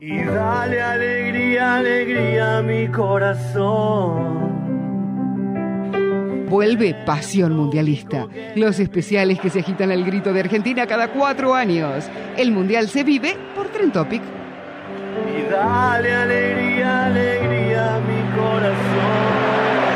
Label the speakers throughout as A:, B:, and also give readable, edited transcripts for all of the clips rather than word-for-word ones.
A: Y dale alegría, alegría a mi corazón.
B: Vuelve Pasión Mundialista. Los especiales que se agitan al grito de Argentina cada 4 años. El Mundial se vive por Trend Topic.
A: Y dale alegría, alegría a mi corazón.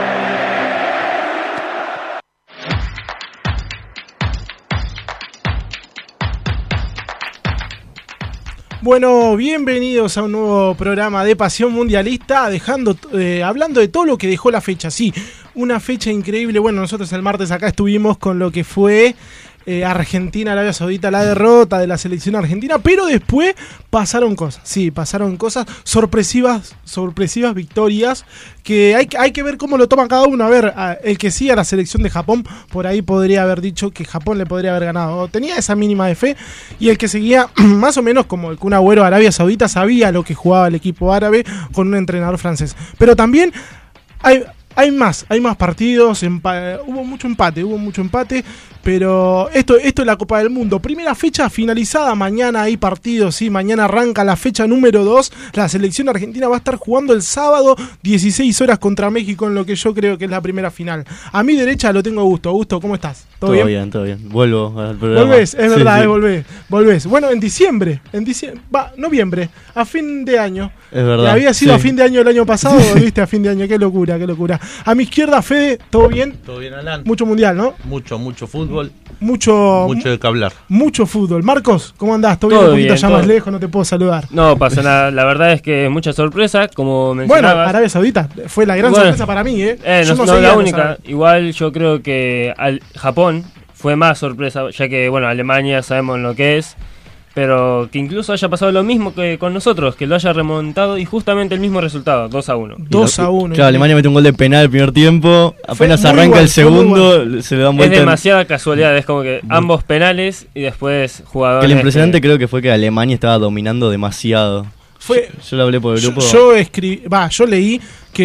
C: Bueno, bienvenidos a un nuevo programa de Pasión Mundialista, hablando de todo lo que dejó la fecha. Sí, una fecha increíble. Bueno, nosotros el martes acá estuvimos con lo que fue Argentina-Arabia Saudita, la derrota de la selección argentina, pero después pasaron cosas. Sí, pasaron cosas sorpresivas victorias, que hay que ver cómo lo toma cada uno. A ver, el que sigue a la selección de Japón, por ahí podría haber dicho que Japón le podría haber ganado, tenía esa mínima de fe, y el que seguía más o menos como el Kun Agüero a Arabia Saudita sabía lo que jugaba el equipo árabe con un entrenador francés. Pero también hay más partidos, hubo mucho empate, pero esto es la Copa del Mundo. Primera fecha finalizada, mañana hay partidos, sí, mañana arranca la fecha número 2. La selección argentina va a estar jugando el sábado 16 horas contra México en lo que yo creo que es la primera final. A mi derecha lo tengo a Augusto. Augusto, ¿cómo estás? ¿Todo bien?
D: Todo bien. Vuelvo al programa.
C: Volvés, es verdad, sí. Volvés. Bueno, en diciembre, noviembre, a fin de año.
D: Es verdad.
C: Había sido a fin de año el año pasado, volviste a fin de año, qué locura. A mi izquierda, Fede, ¿todo bien?
E: Todo bien, Alan.
C: Mucho mundial, ¿no?
E: Mucho fútbol.
C: Mucho
E: de que hablar.
C: Mucho fútbol. Marcos, ¿cómo andás? ¿Todo bien? Un poquito allá más lejos, no te puedo saludar.
F: No pasa nada, la verdad es que mucha sorpresa, como mencionabas.
C: Bueno, Arabia Saudita fue la gran sorpresa para mí,
F: Yo no la única. Igual yo creo que Japón fue más sorpresa, ya que, bueno, Alemania sabemos lo que es, pero que incluso haya pasado lo mismo que con nosotros, que lo haya remontado y justamente el mismo resultado, 2-1.
C: 2-1.
D: Claro, Alemania mete un gol de penal el primer tiempo, apenas arranca el segundo, se le dan vuelta.
F: Es demasiada casualidad, es como que ambos penales y después jugadores.
D: Que lo impresionante creo que fue que Alemania estaba dominando demasiado. Yo lo hablé por el grupo.
C: Yo leí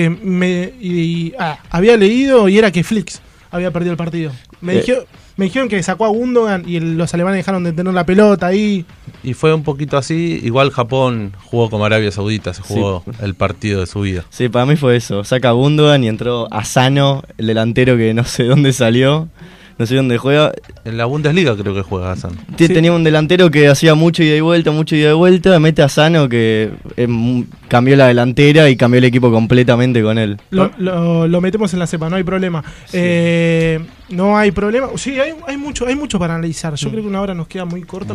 C: que había leído y era que Flick había perdido el partido. Me dijeron que sacó a Gundogan y los alemanes dejaron de tener la pelota ahí.
E: Y fue un poquito así. Igual Japón jugó como Arabia Saudita, se jugó el partido de su vida.
D: Sí, para mí fue eso. Saca a Gundogan y entró Asano, el delantero que no sé dónde salió. No sé dónde juega.
E: En la Bundesliga creo que juega Asano.
D: Tenía un delantero que hacía mucho ida y vuelta. Mete a Asano que cambió la delantera y cambió el equipo completamente con él.
C: Lo metemos en la cepa, no hay problema. Sí. No hay problema. Sí, hay mucho para analizar. Yo creo que una hora nos queda muy corta,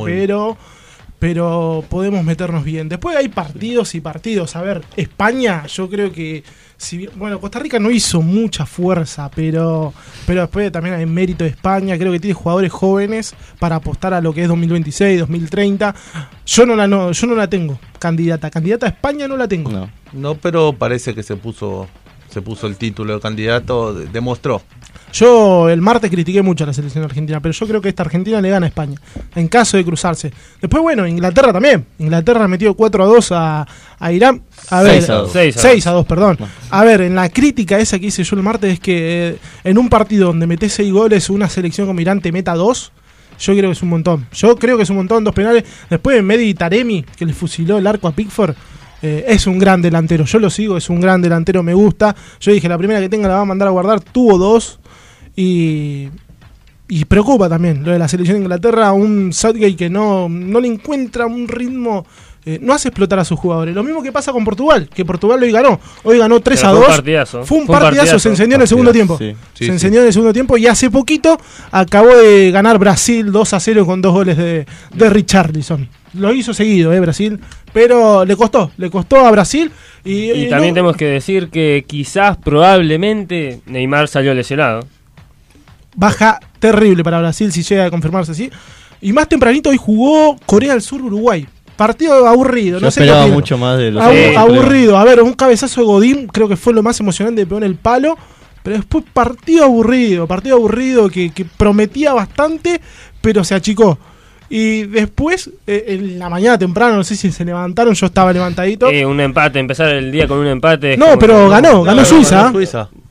C: pero podemos meternos bien. Después hay partidos y partidos. A ver, España, yo creo que Costa Rica no hizo mucha fuerza, pero después también hay mérito de España. Creo que tiene jugadores jóvenes para apostar a lo que es 2026, 2030. Yo no la tengo candidata a España, no la tengo.
E: No, pero parece que se puso el título de candidato, demostró.
C: Yo el martes critiqué mucho a la selección argentina, pero yo creo que esta Argentina le gana a España, en caso de cruzarse. Después, bueno, Inglaterra también. Inglaterra metió 4-2 a Irán. 6-2, perdón. A ver, en la crítica esa que hice yo el martes es que en un partido donde metés 6 goles, una selección como Irán te meta 2, yo creo que es un montón. 2 penales. Después Mehdi Taremi, que le fusiló el arco a Pickford. Es un gran delantero, yo lo sigo, es un gran delantero, me gusta. Yo dije, la primera que tenga la va a mandar a guardar, tuvo 2. Y preocupa también lo de la selección de Inglaterra, un Southgate que no le encuentra un ritmo, no hace explotar a sus jugadores. Lo mismo que pasa con Portugal, que Portugal hoy ganó 3-2. Fue un partidazo, se encendió en el segundo tiempo. Se encendió en el segundo tiempo y hace poquito acabó de ganar Brasil 2-0 con 2 goles de Richarlison. Lo hizo seguido, Brasil, pero le costó a Brasil. Y
F: también tenemos que decir que quizás, probablemente, Neymar salió lesionado.
C: Baja terrible para Brasil si llega a confirmarse así. Y más tempranito hoy jugó Corea del Sur-Uruguay. Partido aburrido.
D: Yo esperaba mucho más de los
C: aburrido. A ver, un cabezazo de Godín creo que fue lo más emocionante, pegó en el palo. Pero después partido aburrido que prometía bastante, pero se achicó. Y después, en la mañana temprano, no sé si se levantaron, yo estaba levantadito.
F: Un empate, empezar el día con un empate.
C: No, pero ganó Suiza.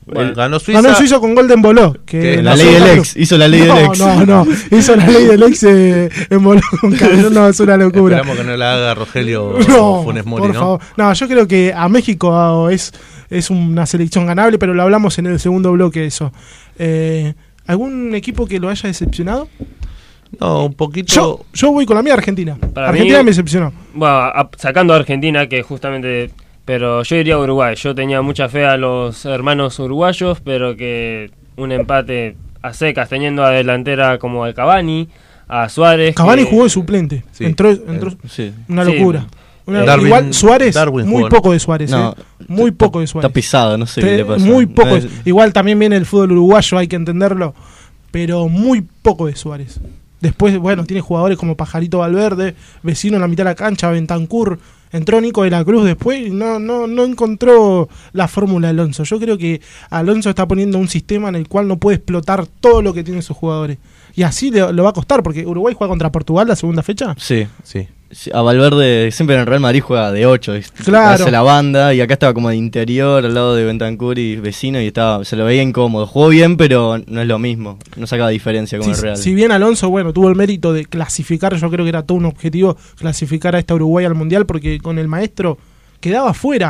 E: Ganó Suiza.
C: Ganó Suiza con Golden Boló.
E: Que
D: La ley del ex, hizo la ley del ex.
C: No, hizo la ley del ex en Boló con Camerún. No, es una locura.
E: Esperamos que no la haga Rogelio
C: No,
E: Funes Mori,
C: por
E: ¿no?
C: favor. No, yo creo que a México es una selección ganable, pero lo hablamos en el segundo bloque eso. ¿Algún equipo que lo haya decepcionado?
E: No, un poquito.
C: Yo voy con la mía, Argentina.
F: Para
C: Argentina
F: mí-
C: me decepcionó.
F: Bueno, sacando a Argentina, que justamente... Pero yo iría a Uruguay. Yo tenía mucha fe a los hermanos uruguayos, pero que un empate a secas, teniendo a delantera como al Cavani, a Suárez.
C: Cavani
F: que-
C: jugó de suplente.
E: Sí.
C: Entró
D: Sí.
C: una
F: Sí.
C: locura.
E: Darwin-
C: Igual Suárez,
E: Darwin
C: muy
E: jugó,
C: poco de Suárez.
D: No,
C: muy poco de Suárez.
D: Está pisado, no sé qué le pasa.
C: Muy poco.
D: No es-
C: Igual también viene el fútbol uruguayo, hay que entenderlo. Pero muy poco de Suárez. Después, bueno, tiene jugadores como Pajarito Valverde, Vecino en la mitad de la cancha, Bentancur. Entró Nico de la Cruz después y no encontró la fórmula de Alonso. Yo creo que Alonso está poniendo un sistema en el cual no puede explotar todo lo que tienen sus jugadores. Y así lo va a costar, porque Uruguay juega contra Portugal la segunda fecha.
D: Sí.
E: Sí.
D: Sí, a Valverde siempre en el Real Madrid juega de 8,
C: Claro.
D: hace la banda y acá estaba como de interior al lado de Bentancur y Vecino y se lo veía incómodo. Jugó bien, pero no es lo mismo, no sacaba diferencia con el Real.
C: Si bien Alonso, bueno, tuvo el mérito de clasificar, yo creo que era todo un objetivo clasificar a esta Uruguay al Mundial, porque con el maestro quedaba fuera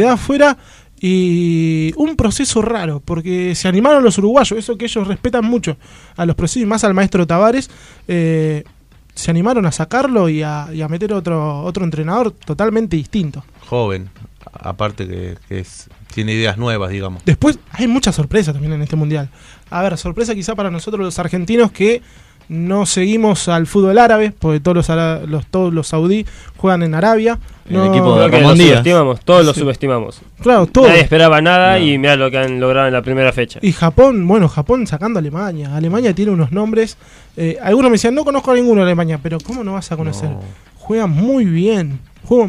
C: y un proceso raro, porque se animaron los uruguayos, eso que ellos respetan mucho a los procesos y más al maestro Tavares, se animaron a sacarlo y a meter otro entrenador totalmente distinto.
E: Joven. Aparte que tiene ideas nuevas, digamos.
C: Después hay muchas sorpresas también en este Mundial. A ver, sorpresa quizá para nosotros los argentinos que no seguimos al fútbol árabe, porque todos los saudí juegan en Arabia.
D: El equipo
F: Creo
D: de
F: que
D: Ramón
F: lo
D: Díaz.
F: subestimamos, todos lo
C: Sí.
F: subestimamos.
C: Claro, todo.
F: Nadie esperaba nada y mira lo que han logrado en la primera fecha.
C: Y Japón sacando a Alemania. Alemania tiene unos nombres. Algunos me decían, no conozco a ninguno de Alemania, pero ¿cómo no vas a conocer?
E: No.
C: Juegan muy bien.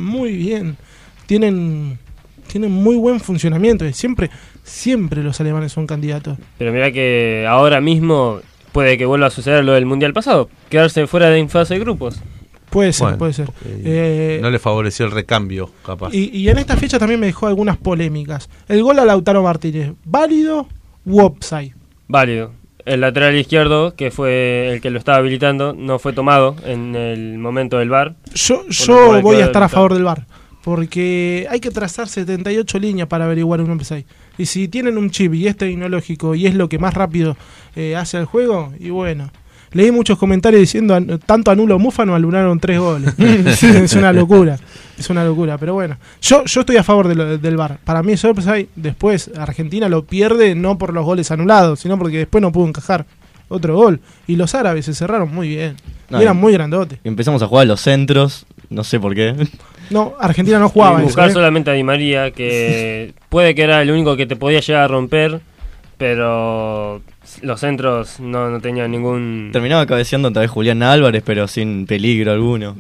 C: Tienen muy buen funcionamiento. Y siempre los alemanes son candidatos.
F: Pero mira que ahora mismo puede que vuelva a suceder lo del Mundial pasado. Quedarse fuera de fase de grupos.
C: Puede ser,
E: Bueno,
C: puede ser.
E: No le favoreció el recambio, capaz.
C: Y en esta fecha también me dejó algunas polémicas. El gol a Lautaro Martínez, ¿válido u offside?
F: Válido. El lateral izquierdo, que fue el que lo estaba habilitando, no fue tomado en el momento del VAR.
C: Yo
F: lo
C: voy
F: cual
C: a
F: quedó
C: estar a
F: habilitado.
C: favor del VAR, porque hay que trazar 78 líneas para averiguar un offside. Y si tienen un chip y es tecnológico y es lo que más rápido hace el juego, y bueno. Leí muchos comentarios diciendo tanto anulo Mufano anularon 3 goles. Es una locura. Pero bueno, yo estoy a favor del VAR. Para mí es offside. Después Argentina lo pierde no por los goles anulados, sino porque después no pudo encajar otro gol. Y los árabes se cerraron muy bien.
D: No,
C: Y eran muy grandotes.
D: Empezamos a jugar los centros, no sé por qué.
C: No, Argentina no jugaba
F: Y
C: eso,
F: buscar solamente a Di María, que puede que era el único que te podía llegar a romper, pero los centros no tenían ningún...
D: Terminaba cabeceando otra vez Julián Álvarez, pero sin peligro alguno.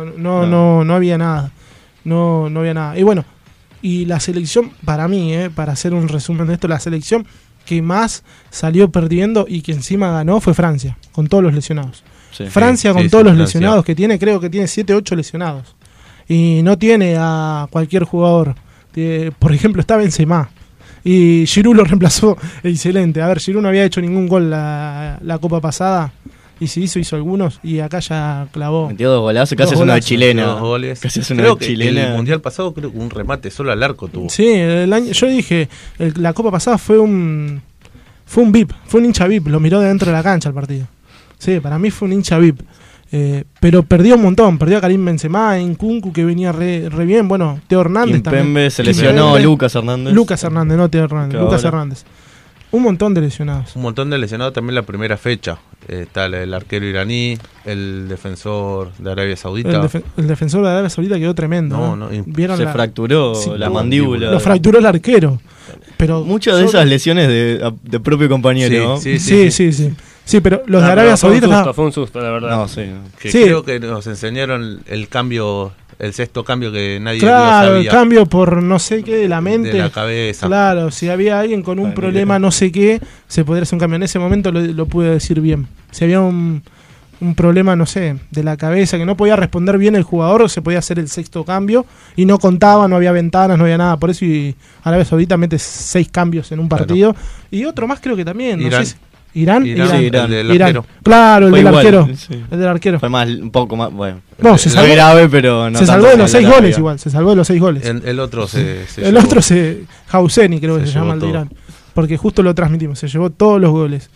C: No había nada. No había nada. Y bueno, y la selección, para mí, para hacer un resumen de esto, la selección que más salió perdiendo y que encima ganó fue Francia, con todos los lesionados.
D: Sí.
C: Francia con
E: sí,
C: todos los
E: Francia.
C: lesionados que tiene, creo que tiene 7, 8 lesionados. Y no tiene a cualquier jugador. Por ejemplo, está Benzema. Y Giroud lo reemplazó excelente. A ver, Giroud no había hecho ningún gol la Copa pasada. Y si hizo algunos. Y acá ya clavó.
D: Metió 2 golazos, casi
C: Dos
D: hace una de
C: golazos.
D: chilena.
E: 2 goles.
D: Casi hace una
E: Creo
D: de
E: que
D: chilena.
E: el Mundial pasado, creo que un remate solo al arco tuvo.
C: Sí, yo dije, la Copa pasada fue un VIP, fue un hincha VIP. Lo miró de dentro de la cancha el partido. Sí, para mí fue un hincha VIP. Pero perdió un montón. Perdió a Karim Benzema, Nkunku, que venía re bien. Bueno, Teo Hernández también.
D: Kimpembe se lesionó,
C: Kimpembe.
D: Lucas Hernández.
C: Lucas Hernández, no Teo Hernández.
D: Que
C: Lucas
D: ahora-
C: Hernández. Un montón de lesionados.
E: Un montón de lesionados también la primera fecha. Está el arquero iraní, el defensor de Arabia Saudita.
C: El defensor de Arabia Saudita quedó tremendo.
E: No,
C: ¿no?
E: no,
C: ¿Vieron
D: Se
C: la-
D: fracturó
C: Sí,
D: la
C: no,
D: mandíbula.
C: Lo fracturó el arquero. Pero
D: Muchas de
C: solo-
D: esas lesiones de propio compañero.
E: Sí,
D: ¿no?
C: Sí, pero los de
F: Ah,
C: Arabia
F: pero
C: Saudita
F: fue un susto, la verdad.
D: No, sí.
E: Que
C: Sí.
E: creo que nos enseñaron el cambio, el sexto cambio que nadie
C: claro,
E: lo
C: el
E: sabía.
C: cambio por no sé qué de la mente.
E: De la cabeza.
C: Claro, si había alguien con un problema no sé qué, se podría hacer un cambio. En ese momento lo pude decir bien. Si había un un problema, no sé, de la cabeza, que no podía responder bien el jugador, se podía hacer el sexto cambio y no contaba, no había ventanas, no había nada. Por eso Arabia Saudita mete 6 cambios en un partido. Claro. Y otro más creo que también.
E: Irán.
C: No sé si, ¿Irán?
E: Sí, el del arquero.
C: Claro, el
D: Fue
C: del
D: igual,
C: arquero.
D: Sí.
C: El del arquero.
D: Fue más, un poco más, bueno.
C: No, se salvó,
D: grave, pero no
C: se salvó de los 6
D: grave.
C: goles igual, se salvó de los 6 goles.
E: El otro se
C: el otro Hauseni creo que se llama el de Irán. Porque justo lo transmitimos, se llevó todos los goles.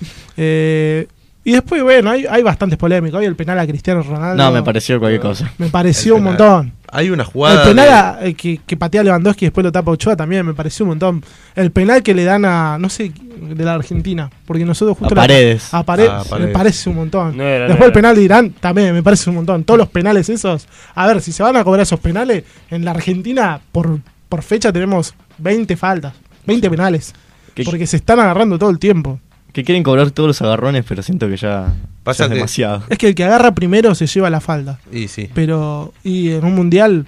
C: Y después, bueno, hay bastantes polémicas. Hoy el penal a Cristiano Ronaldo.
D: No, me pareció cualquier cosa.
C: Me pareció un montón.
E: Hay una jugada.
C: El penal que patea Lewandowski y después lo tapa Ochoa también me pareció un montón. El penal que le dan a, no sé, de la Argentina. Porque nosotros justo.
D: Paredes.
C: A Paredes. Me parece un montón.
F: No
C: después el penal de Irán también me parece un montón. Todos los penales esos. A ver, si se van a cobrar esos penales, en la Argentina por fecha tenemos 20 faltas. 20 penales. Porque se están agarrando todo el tiempo.
D: Que quieren cobrar todos los agarrones, pero siento que ya es demasiado.
C: Es que el que agarra primero se lleva la falta.
E: Y sí.
C: Y en un mundial,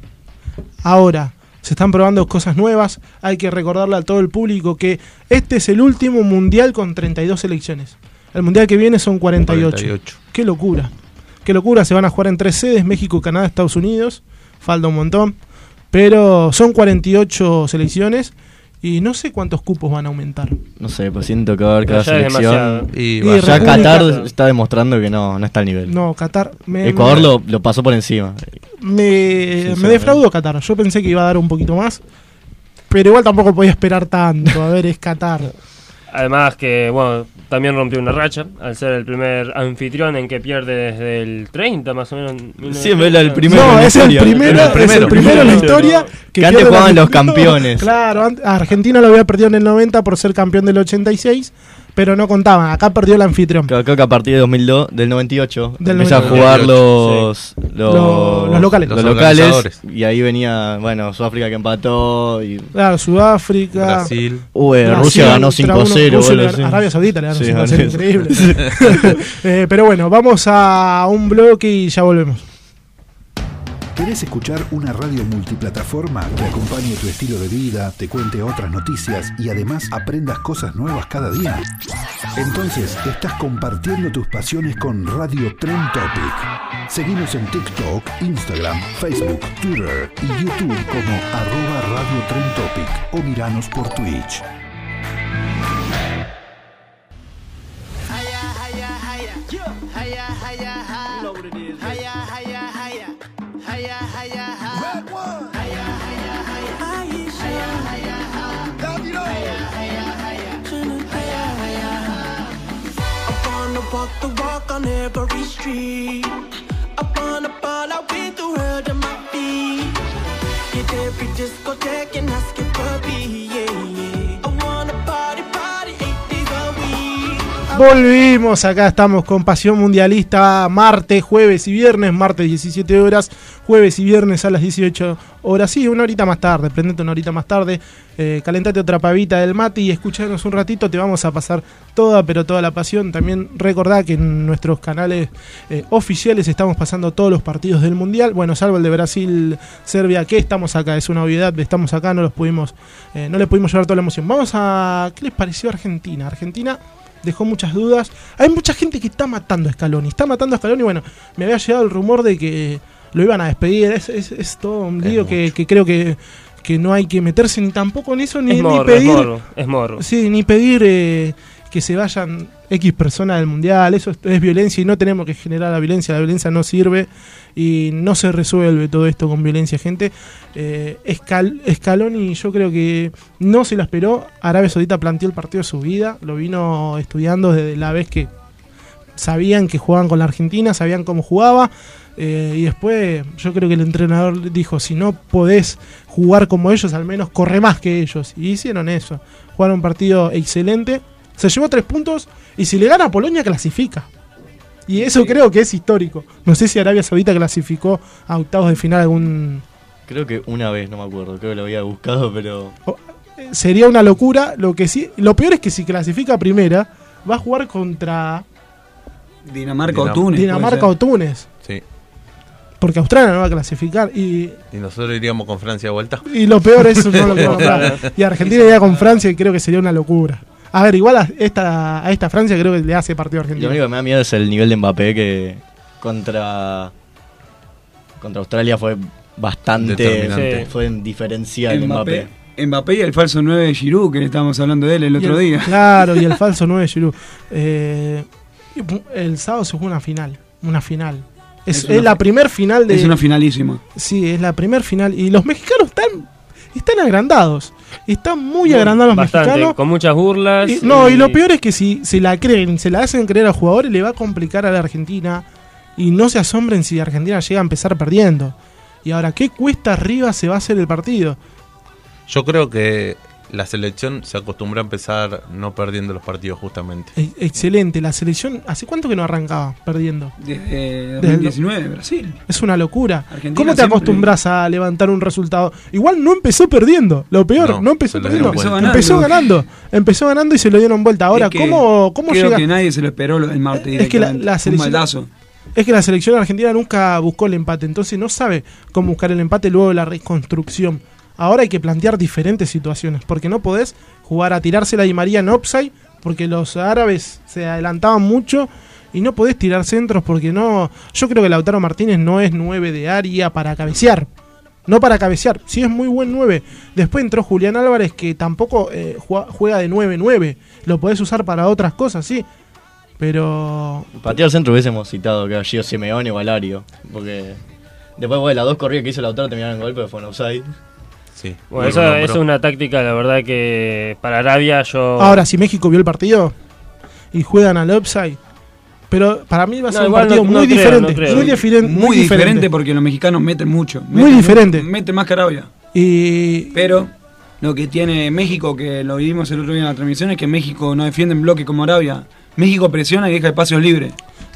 C: ahora se están probando cosas nuevas. Hay que recordarle a todo el público que este es el último mundial con 32 selecciones. El mundial que viene son 48. Qué locura. Qué locura. Se van a jugar en 3 sedes: México, Canadá, Estados Unidos. Falta un montón. Pero son 48 selecciones. Y no sé cuántos cupos van a aumentar.
D: No sé, pues siento que va a haber cada selección.
E: Y
D: ya Qatar está demostrando que no está al nivel.
C: No, Qatar...
D: Ecuador lo pasó por encima.
C: Me defraudó Qatar. Yo pensé que iba a dar un poquito más. Pero igual tampoco podía esperar tanto. A ver, es Qatar.
F: Además que, bueno, también rompió una racha al ser el primer anfitrión en que pierde desde el 30 más o menos.
D: Sí, el primero.
C: No, es el primero en la historia
D: que antes jugaban los campeones.
C: Claro, Argentina lo había perdido en el 90 por ser campeón del 86, pero no contaban. Acá perdió el anfitrión.
D: Creo que a partir de 2002, del 98,
C: empieza
D: a jugar los
C: locales.
D: Los locales. Y ahí venía, bueno, Sudáfrica que empató.
C: Claro, Sudáfrica.
E: Brasil.
C: Rusia
D: ganó 5-0.
C: Arabia Saudita le ganó 5-0, increíble. Pero bueno, vamos a un bloque y ya volvemos.
G: ¿Querés escuchar una radio multiplataforma que acompañe tu estilo de vida, te cuente otras noticias y además aprendas cosas nuevas cada día? Entonces estás compartiendo tus pasiones con Radio Trend Topic. Seguinos en TikTok, Instagram, Facebook, Twitter y YouTube como @Radio Trend Topic o miranos por Twitch.
H: Walk the walk on every street. Upon a ball, I win the world on my feet. Hit every discotheque and ask it for me, yeah, yeah. I wanna party 8 days a week.
C: Volvimos, acá estamos con Pasión Mundialista, martes, jueves y viernes, martes 17 horas, jueves y viernes a las 18 horas, sí, una horita más tarde, prendete una horita más tarde, calentate otra pavita del mate y escuchanos un ratito, te vamos a pasar toda la pasión. También recordá que en nuestros canales oficiales estamos pasando todos los partidos del Mundial, bueno, salvo el de Brasil-Serbia, que estamos acá, es una obviedad, estamos acá, no le pudimos llevar toda la emoción. Vamos a, ¿qué les pareció Argentina? Argentina dejó muchas dudas. Hay mucha gente que está matando a Scaloni. Bueno, me había llegado el rumor de que lo iban a despedir. Es todo un lío que creo que no hay que meterse ni tampoco en eso, ni pedir.
F: Es morro.
C: Sí, ni pedir que se vayan X personas del Mundial. Eso es violencia y no tenemos que generar la violencia. La violencia no sirve y no se resuelve todo esto con violencia, gente. Scaloni yo creo que no se lo esperó. Arabia Saudita planteó el partido de su vida, lo vino estudiando desde la vez que sabían que jugaban con la Argentina, sabían cómo jugaba, y después yo creo que el entrenador dijo, si no podés jugar como ellos, al menos corre más que ellos, y hicieron eso. Jugaron un partido excelente, se llevó 3 puntos y si le gana a Polonia clasifica. Y eso creo que es histórico. No sé si Arabia Saudita clasificó a octavos de final algún...
D: Creo que una vez, no me acuerdo, creo que lo había buscado, pero...
C: Sería una locura. Lo peor es que si clasifica a primera, va a jugar contra...
I: Dinamarca o
C: Túnez.
E: Sí.
C: Porque Australia no va a clasificar. Y
E: nosotros iríamos con Francia a vuelta.
C: Y lo peor es no lo que va a comprar. Y Argentina iría con Francia y creo que sería una locura. A ver, igual a esta Francia creo que le hace partido a Argentina.
D: Lo único que me da miedo es el nivel de Mbappé, que contra Australia fue bastante
E: determinante.
D: Fue en diferencial Mbappé.
I: Mbappé y el falso 9 de Giroud, que estábamos hablando de él el otro día.
C: Claro, y el falso 9 de Giroud. El sábado se juega una final. Es la primer final de...
I: Es una finalísima.
C: Sí, es la primer final. Y los mexicanos están agrandados. Están muy agrandados los mexicanos.
F: Con muchas burlas.
C: Y lo peor es que si se la hacen creer a jugadores, le va a complicar a la Argentina. Y no se asombren si Argentina llega a empezar perdiendo. Y ahora, ¿qué cuesta arriba se va a hacer el partido?
E: Yo creo que la selección se acostumbra a empezar no perdiendo los partidos justamente.
C: Excelente, la selección, ¿hace cuánto que no arrancaba perdiendo?
I: Desde 2019, Brasil.
C: Es una locura.
I: Argentina.
C: ¿Cómo te acostumbras a levantar un resultado? Igual no empezó perdiendo, lo peor, no empezó perdiendo. Empezó ganando y se lo dieron vuelta. Ahora, ¿cómo
I: creo
C: llega?
I: Que nadie se lo esperó el martes.
C: Es que la selección... Es que la selección argentina nunca buscó el empate, entonces no sabe cómo buscar el empate luego de la reconstrucción. Ahora hay que plantear diferentes situaciones, porque no podés jugar a tirársela a Di María en offside, porque los árabes se adelantaban mucho, y no podés tirar centros porque no... Yo creo que Lautaro Martínez no es 9 de área para cabecear. No para cabecear, sí es muy buen 9. Después entró Julián Álvarez, que tampoco juega de 9-9. Lo podés usar para otras cosas, sí. Pero...
D: Patear al centro hubiésemos citado que ha sido Simeone o Valario, porque después de las dos corridas que hizo Lautaro terminaron en gol, pero fue en offside.
E: Sí.
F: Bueno, eso es una táctica, la verdad, que para Arabia yo...
C: Ahora, si México vio el partido y juegan al offside, pero para mí va a ser un partido muy diferente.
I: Muy diferente porque los mexicanos meten mucho.
C: Muy diferente.
I: Meten más que Arabia. Pero lo que tiene México, que lo vimos el otro día en la transmisión, es que México no defiende en bloque como Arabia. México presiona y deja espacios libres.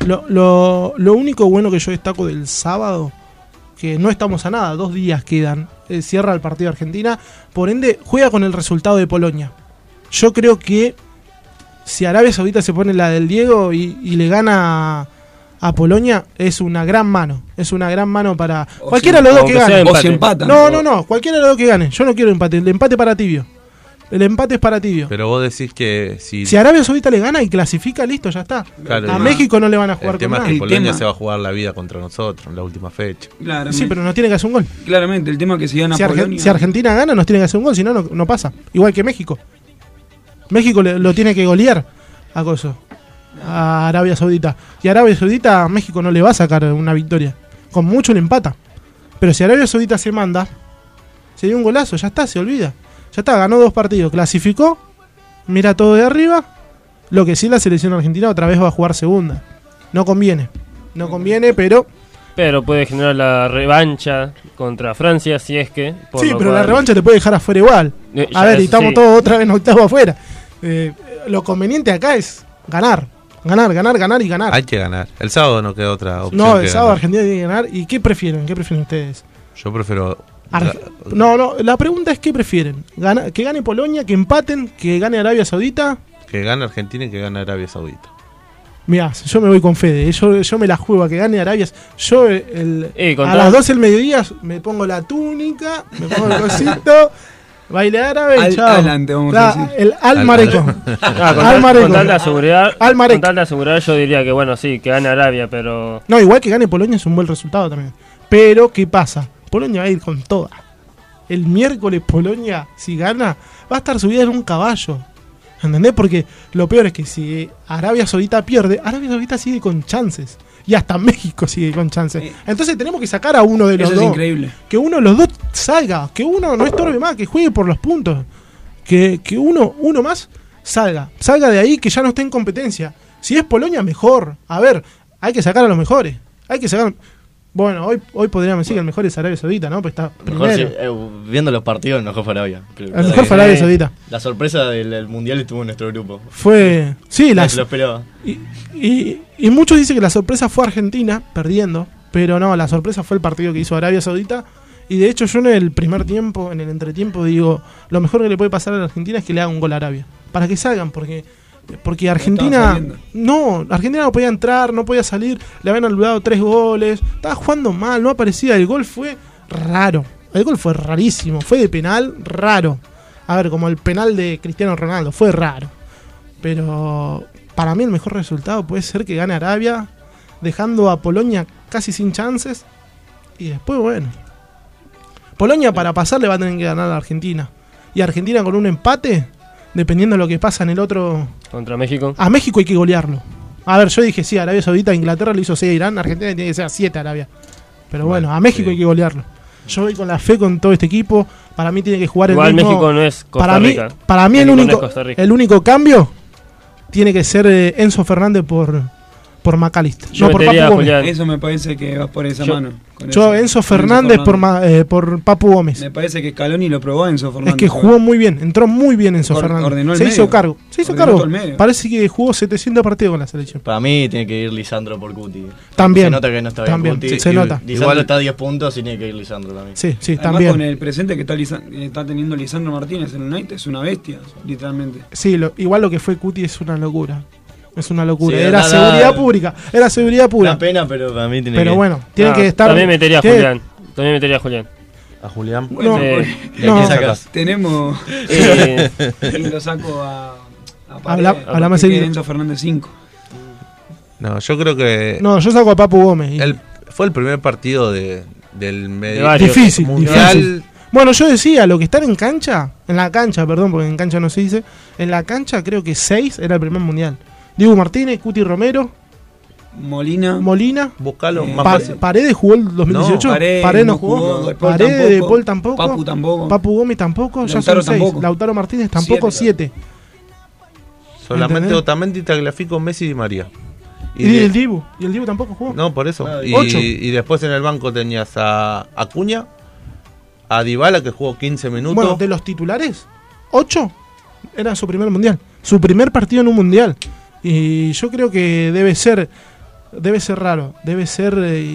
C: Lo único bueno que yo destaco del sábado, que no estamos a nada, 2 días quedan, cierra el partido de Argentina, por ende juega con el resultado de Polonia. Yo creo que si Arabia Saudita se pone la del Diego y le gana a Polonia, es una gran mano para cualquiera de los dos que gane.
I: O si empatan.
C: No, cualquiera de los dos que gane. Yo no quiero empate, el empate para tibio. El empate es para tibio.
E: Pero vos decís que
C: si Arabia Saudita le gana y clasifica, listo, ya está.
E: Claro,
C: a México no le van a jugar
E: el tema
C: con
E: es que
C: nada.
E: Polonia se va a jugar la vida contra nosotros en la última fecha.
I: Claramente.
C: Sí, pero nos tiene que hacer un gol.
I: Claramente, el tema es que si gana Polonia...
C: Si Argentina gana, nos tiene que hacer un gol, si no, no pasa. Igual que México. México lo tiene que golear a Arabia Saudita. Y a Arabia Saudita a México no le va a sacar una victoria. Con mucho le empata. Pero si Arabia Saudita se manda, se dio un golazo, ya está, se olvida. Ya está, ganó 2 partidos, clasificó, mira todo de arriba. Lo que sí, la selección argentina otra vez va a jugar segunda. No conviene, pero...
F: Pero puede generar la revancha contra Francia, si es que...
C: Sí, pero la revancha te puede dejar afuera igual. A ver, y estamos todos otra vez en octavo afuera. Lo conveniente acá es ganar y ganar.
E: Hay que ganar. El sábado no queda otra opción.
C: No, el sábado Argentina tiene que ganar. ¿Y qué prefieren? ¿Qué prefieren ustedes?
E: Yo prefiero...
C: la pregunta es ¿qué prefieren? ¿Que gane Polonia, que empaten, que gane Arabia Saudita?
E: Que gane Argentina y que gane Arabia Saudita.
C: Mirá, yo me voy con Fede, yo me la juego a que gane Arabia. Yo a las 12 del mediodía me pongo la túnica, me pongo el cosito, baile árabe y chao.
I: Adelante, vamos a decir.
C: El Al-Mareco.
F: Con tanta seguridad yo diría que bueno, sí, que gane Arabia, pero...
C: No, igual que gane Polonia es un buen resultado también. Pero, ¿qué pasa? Polonia va a ir con toda. El miércoles Polonia, si gana, va a estar subida en un caballo. ¿Entendés? Porque lo peor es que si Arabia Saudita pierde, Arabia Saudita sigue con chances. Y hasta México sigue con chances. Entonces tenemos que sacar a uno de los dos.
I: Eso es increíble.
C: Que uno de los dos salga. Que uno no estorbe más, que juegue por los puntos. Que uno más salga. Salga de ahí, que ya no esté en competencia. Si es Polonia, mejor. A ver, hay que sacar a los mejores. Hay que sacar... Bueno, hoy podríamos decir que el mejor es Arabia Saudita, ¿no? Pues está primero.
D: Viendo los partidos, el mejor fue Arabia.
C: El mejor fue Arabia Saudita.
D: La sorpresa del Mundial estuvo en nuestro grupo.
C: Fue... Sí,
D: lo esperaba.
C: Y muchos dicen que la sorpresa fue Argentina, perdiendo. Pero no, la sorpresa fue el partido que hizo Arabia Saudita. Y de hecho yo en el primer tiempo, en el entretiempo, digo, lo mejor que le puede pasar a la Argentina es que le haga un gol a Arabia. Para que salgan, porque Argentina no podía entrar, no podía salir, le habían anulado 3 goles, estaba jugando mal, no aparecía, el gol fue raro, el gol fue rarísimo, fue de penal raro, a ver, como el penal de Cristiano Ronaldo, fue raro, Pero para mí el mejor resultado puede ser que gane Arabia, dejando a Polonia casi sin chances. Y después, bueno, Polonia para pasar le va a tener que ganar a la Argentina. Y Argentina con un empate, dependiendo de lo que pasa en el otro...
F: Contra México.
C: A México hay que golearlo. A ver, yo dije sí, Arabia Saudita, Inglaterra le hizo 6 a Irán, Argentina tiene que ser 7 a Arabia. Pero bueno, a México hay que golearlo. Yo voy con la fe con todo este equipo. Para mí tiene que jugar
F: igual
C: el mismo...
F: México no es Costa Rica.
C: Para mí el único cambio tiene que ser Enzo Fernández por McAllister.
F: Yo
C: no por Papu Gómez.
I: Eso me parece que va por esa mano.
C: Yo Enzo Fernández por Papu Gómez.
I: Me parece que Scaloni lo probó a Enzo Fernández.
C: Es que jugó muy bien, entró muy bien Enzo Fernández.
I: Ordenó el
C: se
I: medio.
C: hizo cargo.
I: Ordenó el medio.
C: Parece que jugó 700 partidos con la selección.
D: Para mí tiene que ir Lisandro por Cuti.
C: También.
D: Se nota que no está bien
C: También.
D: Cuti.
C: Se nota.
D: Lisandro
E: Igual
D: está a 10 puntos y tiene que ir Lisandro también.
C: Sí,
I: Además,
C: también.
I: con el presente que está teniendo Lisandro Martínez en el United, es una bestia, literalmente.
C: Sí, igual lo que fue Cuti es una locura. Es una locura.
D: Sí,
C: era seguridad pública. Era seguridad pura.
D: Una pena, pero para mí tiene
C: pero
D: que...
C: bueno, tiene que estar...
F: También metería a Julián. También metería a Julián.
E: ¿A Julián?
C: No,
E: ¿Y a quién sacás?
I: Tenemos... y lo saco a
C: Hablame seguido.
I: Enzo Fernández 5.
E: No, yo creo que...
C: No, yo saco a Papu Gómez.
E: Fue el primer partido del medio
C: difícil,
E: mundial.
C: Difícil. Bueno, yo decía, lo que están en la cancha, perdón, porque en cancha no se dice, en la cancha creo que 6 era el primer mundial. Diego Martínez, Cuti Romero, Molina,
E: buscalo más fácil.
C: Paredes jugó el 2018,
I: No,
C: Paredes no jugó, Paredes, De Paul tampoco,
I: Papu tampoco,
C: Papu Gómez tampoco, ya
I: Lautaro
C: son 6,
I: tampoco.
C: Lautaro Martínez tampoco, 7.
E: Solamente
C: ¿entendés?
E: Otamendi y Tagliafico, Messi y Di María.
C: Y el Dibu tampoco jugó.
E: No, por eso.
C: Ah,
E: y
C: 8.
E: Y después en el banco tenías a Acuña, a Dybala que jugó 15 minutos.
C: Bueno, de los titulares, 8 era su primer mundial, su primer partido en un mundial. Y yo creo que debe ser raro, debe ser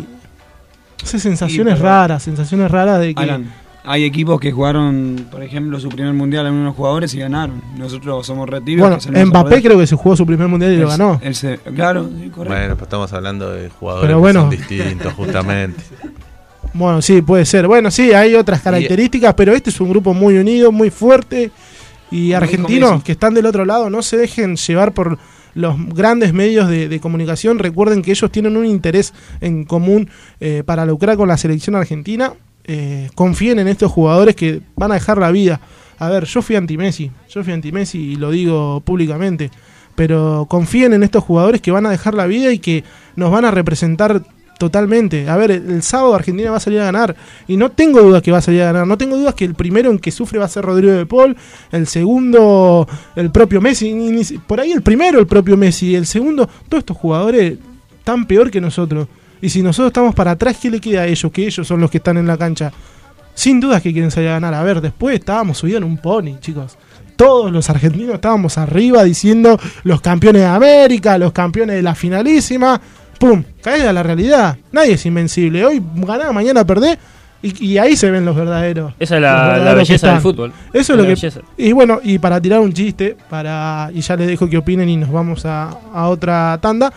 C: no sé, sensaciones raras de que
I: Alan, hay equipos que jugaron, por ejemplo, su primer mundial en unos jugadores y ganaron. Nosotros somos re tibios.
C: Bueno, Mbappé creo que se jugó su primer mundial y lo ganó.
I: Claro, sí, correcto.
E: Bueno, pues estamos hablando de jugadores
C: pero bueno,
E: que son distintos, justamente.
C: Bueno, sí, puede ser. Bueno, sí, hay otras características, pero este es un grupo muy unido, muy fuerte. Y argentinos que están del otro lado, no se dejen llevar por los grandes medios de comunicación. Recuerden que ellos tienen un interés en común para lucrar con la selección argentina. Confíen en estos jugadores que van a dejar la vida. A ver, yo fui anti-Messi y lo digo públicamente, pero confíen en estos jugadores que van a dejar la vida y que nos van a representar totalmente. A ver, el sábado Argentina va a salir a ganar y no tengo dudas que va a salir a ganar. No tengo dudas que el primero en que sufre va a ser Rodrigo de Paul, el segundo el propio Messi, por ahí el primero el propio Messi, el segundo, todos estos jugadores tan peor que nosotros. Y si nosotros estamos para atrás, ¿qué le queda a ellos? Que ellos son los que están en la cancha. Sin dudas que quieren salir a ganar. A ver, después estábamos subidos en un pony, chicos. Todos los argentinos estábamos arriba diciendo los campeones de América, los campeones de la finalísima. ¡Pum! Cae a la realidad. Nadie es invencible. Hoy ganar, mañana perder. Y ahí se ven los verdaderos.
F: Esa es la belleza del fútbol.
C: Eso es lo que. Belleza. Y bueno, y para tirar un chiste, y ya les dejo que opinen y nos vamos a otra tanda.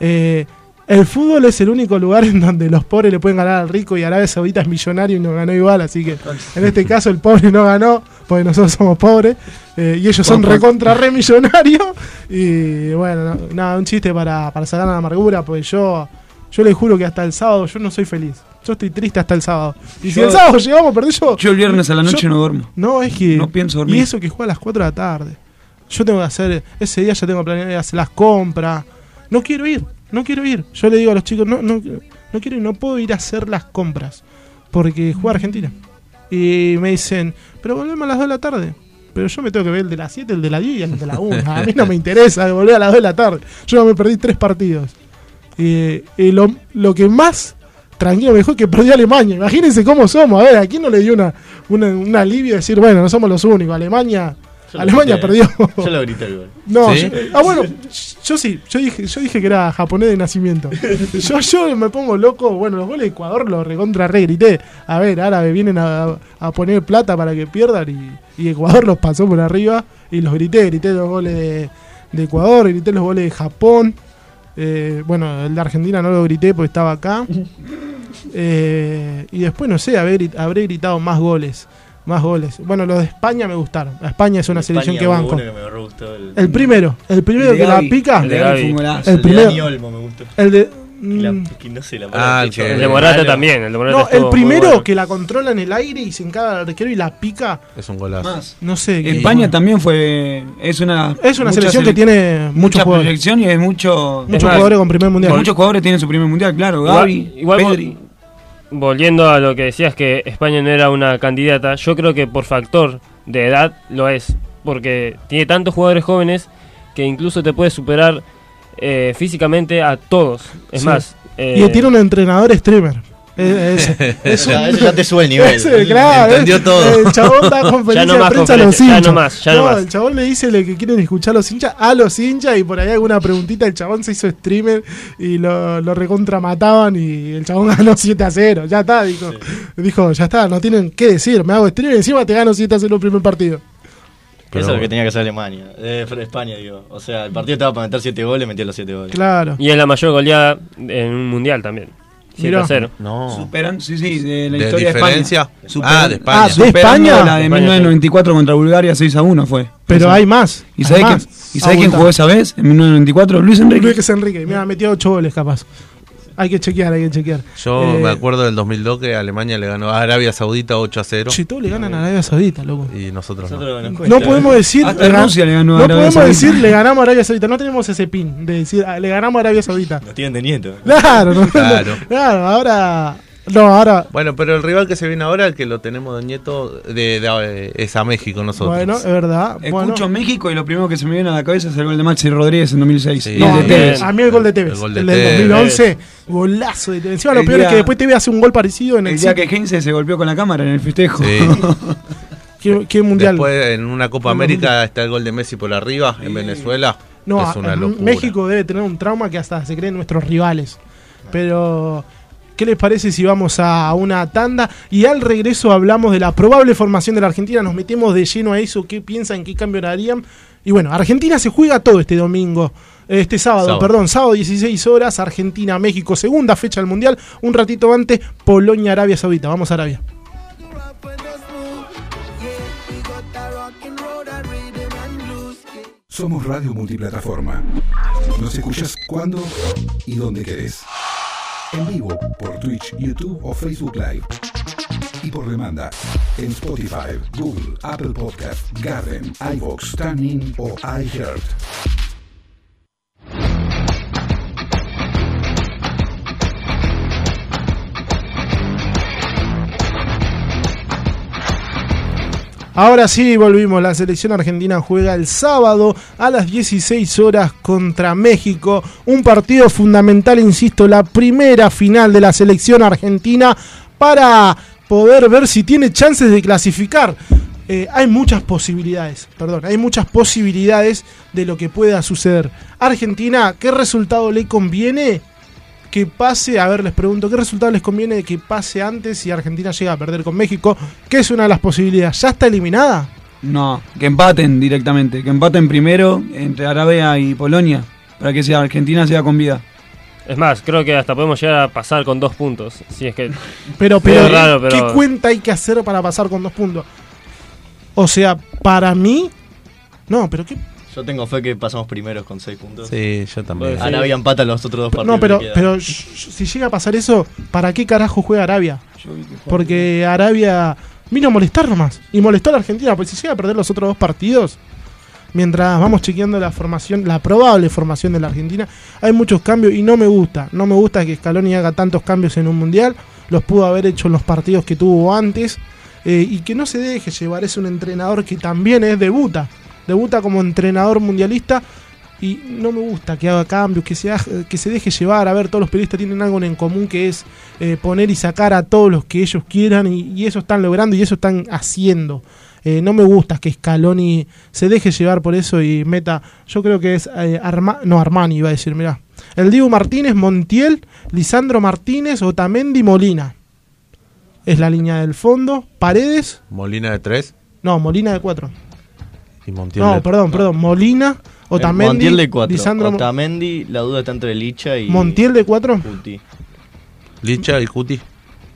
C: El fútbol es el único lugar en donde los pobres le pueden ganar al rico y Arabia Saudita es millonario y nos ganó igual, así que en este caso el pobre no ganó porque nosotros somos pobres y ellos son recontra re millonarios y bueno, nada, un chiste para sacar la amargura, porque yo les juro que hasta el sábado yo no soy feliz. Yo estoy triste hasta el sábado. Y si el sábado llegamos, perdí yo.
I: Yo el viernes a la noche no duermo.
C: No, es que...
I: No pienso dormir.
C: Y eso que juega a las 4 de la tarde. Yo tengo que hacer... Ese día ya tengo planeado hacer las compras. No quiero ir. Yo le digo a los chicos, no quiero ir, no puedo ir a hacer las compras. Porque juega Argentina. Y me dicen, pero volvemos a las 2 de la tarde. Pero yo me tengo que ver el de las 7, el de las 10 y el de la 1. A mí no me interesa volver a las 2 de la tarde. Yo me perdí 3 partidos. Y lo que más tranquilo me dejó que perdió Alemania. Imagínense cómo somos. A ver, ¿a quién no le dio un alivio decir, bueno, no somos los únicos? Alemania perdió.
D: Yo lo grité igual.
C: No,
E: ¿sí?
C: Bueno, yo sí. Yo dije que era japonés de nacimiento. Yo me pongo loco. Bueno, los goles de Ecuador los recontra grité. A ver, árabes vienen a poner plata para que pierdan y Ecuador los pasó por arriba y los grité los goles de Ecuador, grité los goles de Japón. Bueno, el de Argentina no lo grité porque estaba acá. Y después, no sé, habré gritado más goles Más goles. Bueno, los de España me gustaron. España es una selección que banco.
D: Que me re gustó
C: el primero que la pica.
I: El de Gavi.
C: El primero.
D: El de Olmo me gustó.
C: El de...
D: no sé, la
E: el
F: de Morata también. El de Morata
C: el primero que la controla en el aire y se encara al arquero y la pica.
E: Es un golazo.
I: Más.
C: No sé.
I: España también es una
C: selección que tiene mucha
I: proyección y es muchos
C: jugadores con primer mundial.
I: Muchos jugadores tienen su primer mundial, claro. Gavi, Pedri.
F: Volviendo a lo que decías que España no era una candidata, yo creo que por factor de edad lo es, porque tiene tantos jugadores jóvenes que incluso te puede superar físicamente a todos. Es más,
C: y tiene un entrenador streamer.
D: Eso ya te sube el nivel.
C: Claro,
E: entendió todo.
C: El chabón da conferencia de prensa a los hinchas.
F: Ya no más.
C: El chabón le dice lo que quieren escuchar los hinchas a los hinchas y por ahí alguna preguntita. El chabón se hizo streamer y lo recontramataban y el chabón ganó 7-0. Ya está, dijo, ya está, no tienen qué decir. Me hago streamer y encima te gano 7-0 el primer partido.
D: Eso es lo que tenía que hacer Alemania. España, digo. O sea, el partido estaba para meter 7 goles, metió los 7 goles.
C: Claro.
F: Y es la mayor goleada en un mundial también. 7-0.
E: No.
I: Superan, sí, de la
E: ¿De
I: historia
E: diferencia?
I: de España.
E: De España.
C: ¿de España?
I: La de 1994 contra Bulgaria 6-1 fue.
C: Pero
I: esa.
C: Hay más.
I: ¿Y sabés quién jugó esa vez? En 1994, Luis Enrique.
C: Mira, metió 8 goles capaz. Hay que chequear.
E: Yo me acuerdo del 2002 que Alemania le ganó a Arabia Saudita 8-0.
C: Si todos le ganan a Arabia Saudita, loco.
E: Y nosotros no.
C: No podemos decir.
I: Hasta Rusia le ganó a Arabia
C: podemos
I: Saudita.
C: decir le ganamos a Arabia Saudita. No tenemos ese pin de decir le ganamos a Arabia Saudita.
D: Nos tienen de nieto.
C: Claro,
E: Claro.
C: ahora.
E: Bueno, pero el rival que se viene ahora, el que lo tenemos de nieto, es a México nosotros.
C: Bueno, es verdad.
I: Escucho México y lo primero que se me viene a la cabeza es el gol de Maxi Rodríguez en 2006.
E: Sí.
C: No,
I: el de Tevez.
C: a mí el gol de Tevez. El del 2011. Golazo de Tevez. Encima lo peor es que después Tevez hace un gol parecido en el
I: día que Heinze se golpeó con la cámara en el festejo.
E: Sí.
C: ¿Qué mundial?
E: Después en una Copa América está el gol de Messi por arriba en Venezuela.
C: No,
E: es una locura.
C: México debe tener un trauma que hasta se creen nuestros rivales. Pero ¿qué les parece si vamos a una tanda y al regreso hablamos de la probable formación de la Argentina? Nos metemos de lleno a eso, qué piensan, qué cambio harían. Y bueno, Argentina se juega todo este domingo. Sábado 16 horas, Argentina-México, segunda fecha del Mundial. Un ratito antes, Polonia-Arabia Saudita. Vamos a Arabia.
G: Somos Radio Multiplataforma. Nos escuchás cuando y donde querés. En vivo por Twitch, YouTube o Facebook Live. Y por demanda en Spotify, Google, Apple Podcast, Garden, iVoox, TuneIn o iHeart.
C: Ahora sí, volvimos. La selección argentina juega el sábado a las 16 horas contra México. Un partido fundamental, insisto, la primera final de la selección argentina para poder ver si tiene chances de clasificar. Hay muchas posibilidades de lo que pueda suceder. Argentina, ¿qué resultado le conviene que pase? A ver, les pregunto, ¿qué resultado les conviene que pase antes si Argentina llega a perder con México? Que es una de las posibilidades. ¿Ya está eliminada?
I: No, que empaten directamente. Que empaten primero entre Arabia y Polonia para que Argentina sea con vida.
F: Es más, creo que hasta podemos llegar a pasar con 2 puntos. Si es que
C: pero ¿qué cuenta hay que hacer para pasar con 2 puntos? O sea, para mí... No, pero ¿qué?
D: Yo tengo fe que pasamos primeros con 6 puntos.
E: Sí, yo también.
D: Sí. Arabia empata los otros 2 partidos.
C: No, pero si llega a pasar eso, ¿para qué carajo juega Arabia? Porque Arabia vino a molestar nomás. Y molestó a la Argentina. Porque si llega a perder los otros 2 partidos, mientras vamos chequeando la formación, la probable formación de la Argentina, hay muchos cambios y no me gusta. No me gusta que Scaloni haga tantos cambios en un mundial. Los pudo haber hecho en los partidos que tuvo antes. Y que no se deje llevar. Es un entrenador que también debuta como entrenador mundialista y no me gusta que haga cambios, que se deje llevar. A ver, todos los periodistas tienen algo en común, que es poner y sacar a todos los que ellos quieran y eso están logrando y eso están haciendo. No me gusta que Scaloni se deje llevar por eso y meta, yo creo que es Armani iba a decir, mirá, el Dibu Martínez, Montiel, Lisandro Martínez, Otamendi, Molina. Es la línea del fondo. Paredes.
E: Molina de 3.
C: No, Molina de 4.
E: Y Montiel
C: perdón. Molina, Otamendi,
D: Montiel de 4.
C: Lisandro...
D: Otamendi, la duda está entre Licha y...
C: Montiel de 4.
D: Cuti.
E: Licha y Cuti.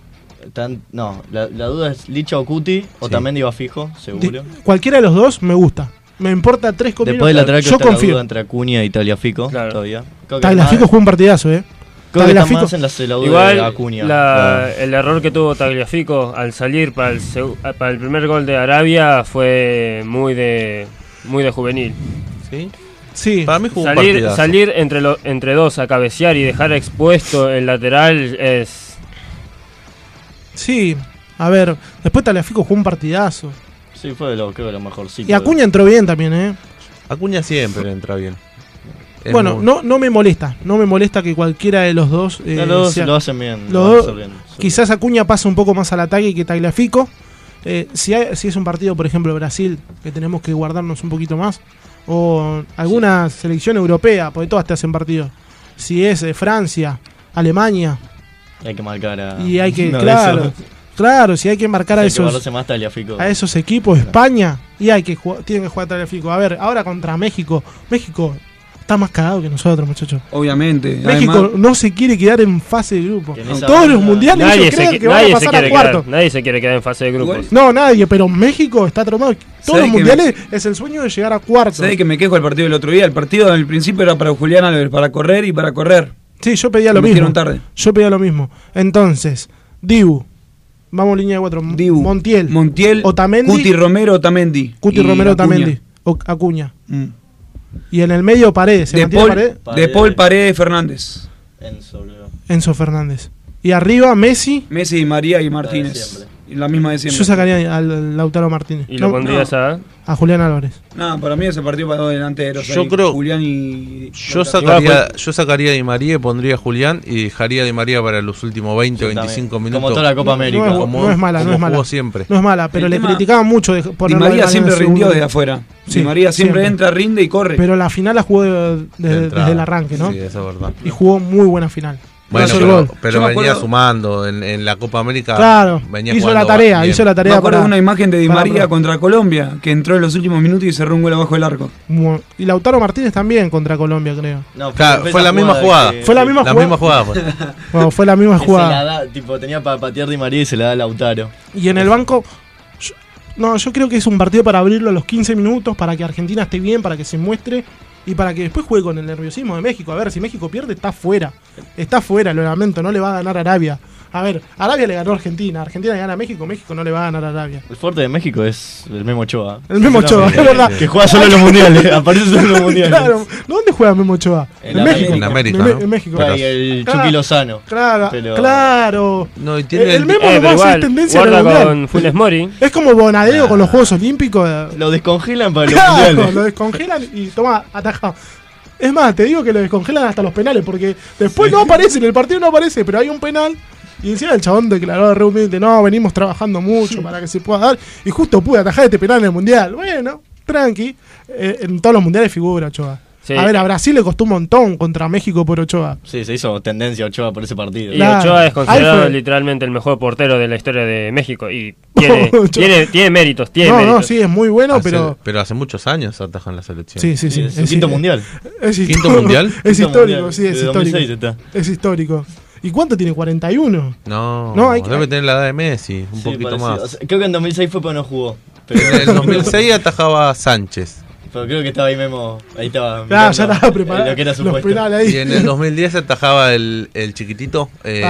D: No, la duda es Licha o Cuti, o Otamendi va fijo, seguro.
C: Cualquiera de los dos me gusta. Me importa 3 cominos.
D: Después del lateral que
C: yo
D: está
C: confío.
D: la duda entre Acuña y Tagliafico todavía.
C: Tagliafico jugó un partidazo,
D: Creo que está más en la duda
F: igual,
D: de Acuña.
F: El error que tuvo Tagliafico al salir para el primer gol de Arabia fue muy de juvenil.
E: ¿Sí?
C: Sí.
E: Para mí jugó un partidazo.
F: Salir entre dos a cabecear y dejar expuesto el lateral es...
C: Sí, a ver, después Tagliafico jugó un partidazo.
D: Sí, fue creo que lo mejorcito.
C: Y Acuña entró bien también,
E: Acuña siempre entra bien.
C: Bueno, no me molesta que cualquiera de los dos...
D: los dos lo hacen bien.
C: Los dos, quizás Acuña pasa un poco más al ataque que Tagliafico. Si es un partido, por ejemplo, Brasil, que tenemos que guardarnos un poquito más, o alguna selección europea, porque todas te hacen partido. Si es Francia, Alemania...
D: Hay que marcar
C: y hay que, claro, si hay que marcar a esos equipos, España, y tienen que jugar Tagliafico. A ver, ahora contra México está más cagado que nosotros, muchachos.
I: Obviamente.
C: México
I: además,
C: no se quiere quedar en fase de grupo. Todos los mundiales ellos creen que van a pasar a cuartos.
F: Nadie se quiere quedar en fase de grupos.
C: No, nadie, pero México está traumado. Todos los mundiales es el sueño de llegar a cuartos.
I: ¿Sabés que me quejo del partido del otro día? El partido al principio era para Julián Álvarez, para correr y para correr.
C: Sí, yo pedía lo mismo. Entonces, Dibu. Vamos línea de 4.
I: Dibu, Montiel,
C: Otamendi,
I: Cuti Romero, Otamendi.
C: Acuña. Y en el medio Paredes.
I: De Paul, Paredes, Fernández.
C: Enzo Fernández. Y arriba Messi,
I: Di María y Martínez. Y la misma de siempre.
C: Yo sacaría al Lautaro Martínez.
F: ¿Y lo pondrías
C: a Julián Álvarez?
I: No, para mí ese partido para dos delanteros.
E: Yo creo.
I: Julián y.
E: Yo sacaría a Di María y pondría a Julián y dejaría a Di María para los últimos 20 o 25 minutos.
D: Como toda la Copa América.
C: No es mala.
E: Jugó siempre.
C: No es mala, pero le criticaban mucho de
I: Di María siempre rindió desde afuera. Di María siempre entra, rinde y corre.
C: Pero la final la jugó desde el arranque, ¿no?
E: Sí, eso es verdad.
C: Y jugó muy buena final.
E: Bueno, pero venía sumando en la Copa América.
C: Claro, hizo la tarea.
I: Me acuerdo de una imagen de Di María contra Colombia, que entró en los últimos minutos y cerró un gol abajo del arco.
C: Y Lautaro Martínez también contra Colombia, creo.
D: No,
E: claro, fue la misma jugada.
C: Fue la misma jugada. Bueno, fue la misma jugada.
D: Tenía para patear Di María y se la da a Lautaro.
C: Y en el banco... yo creo que es un partido para abrirlo a los 15 minutos, para que Argentina esté bien, para que se muestre... Y para que después juegue con el nerviosismo de México. A ver, si México pierde, está fuera. Está fuera, lo lamento, no le va a ganar a Arabia. A ver, Arabia le ganó a Argentina. Argentina le gana a México, México no le va a ganar a Arabia.
D: El fuerte de México es el Memo Ochoa.
C: El Memo Ochoa, es verdad.
D: Que juega solo en los mundiales, aparece solo en los mundiales.
C: Claro, ¿dónde juega Memo Ochoa?
D: En
C: México.
E: En América,
C: En México.
D: Y el Chucky Lozano.
C: Claro.
E: No, y tiene
C: el Memo no va a hacer tendencia al mundial.
F: Con Funes Mori.
C: Es como Bonadeo con los Juegos Olímpicos.
D: Lo descongelan para los
C: Lo
D: mundiales.
C: descongelan y toma, atajado. Es más, te digo que lo descongelan hasta los penales, porque después no aparece, en el partido no aparece, pero hay un penal, y encima el chabón declaró re humilde, no, venimos trabajando mucho para que se pueda dar, y justo pude atajar este penal en el Mundial. Bueno, tranqui, en todos los mundiales figura Ochoa. Sí. A ver, a Brasil le costó un montón contra México por Ochoa.
D: Sí, se hizo tendencia Ochoa por ese partido.
F: Y Ochoa es considerado literalmente el mejor portero de la historia de México. Y tiene méritos, méritos.
C: Sí, es muy bueno, pero
E: hace muchos años atajan la selección.
C: Sí.
D: Es el quinto mundial.
E: ¿Quinto mundial?
C: Es histórico, sí, es histórico.
D: 2006 está.
C: Es histórico. ¿Y cuánto tiene? ¿41?
E: No, debe tener la edad de Messi, un poquito más.
D: O sea, creo que en 2006 fue porque no jugó.
E: Pero en el 2006 atajaba a Sánchez.
D: Pero creo que estaba ahí Memo, ahí estaba.
C: Ya estaba preparado.
D: Lo que era supuesto.
E: Y en el 2010 atajaba el chiquitito.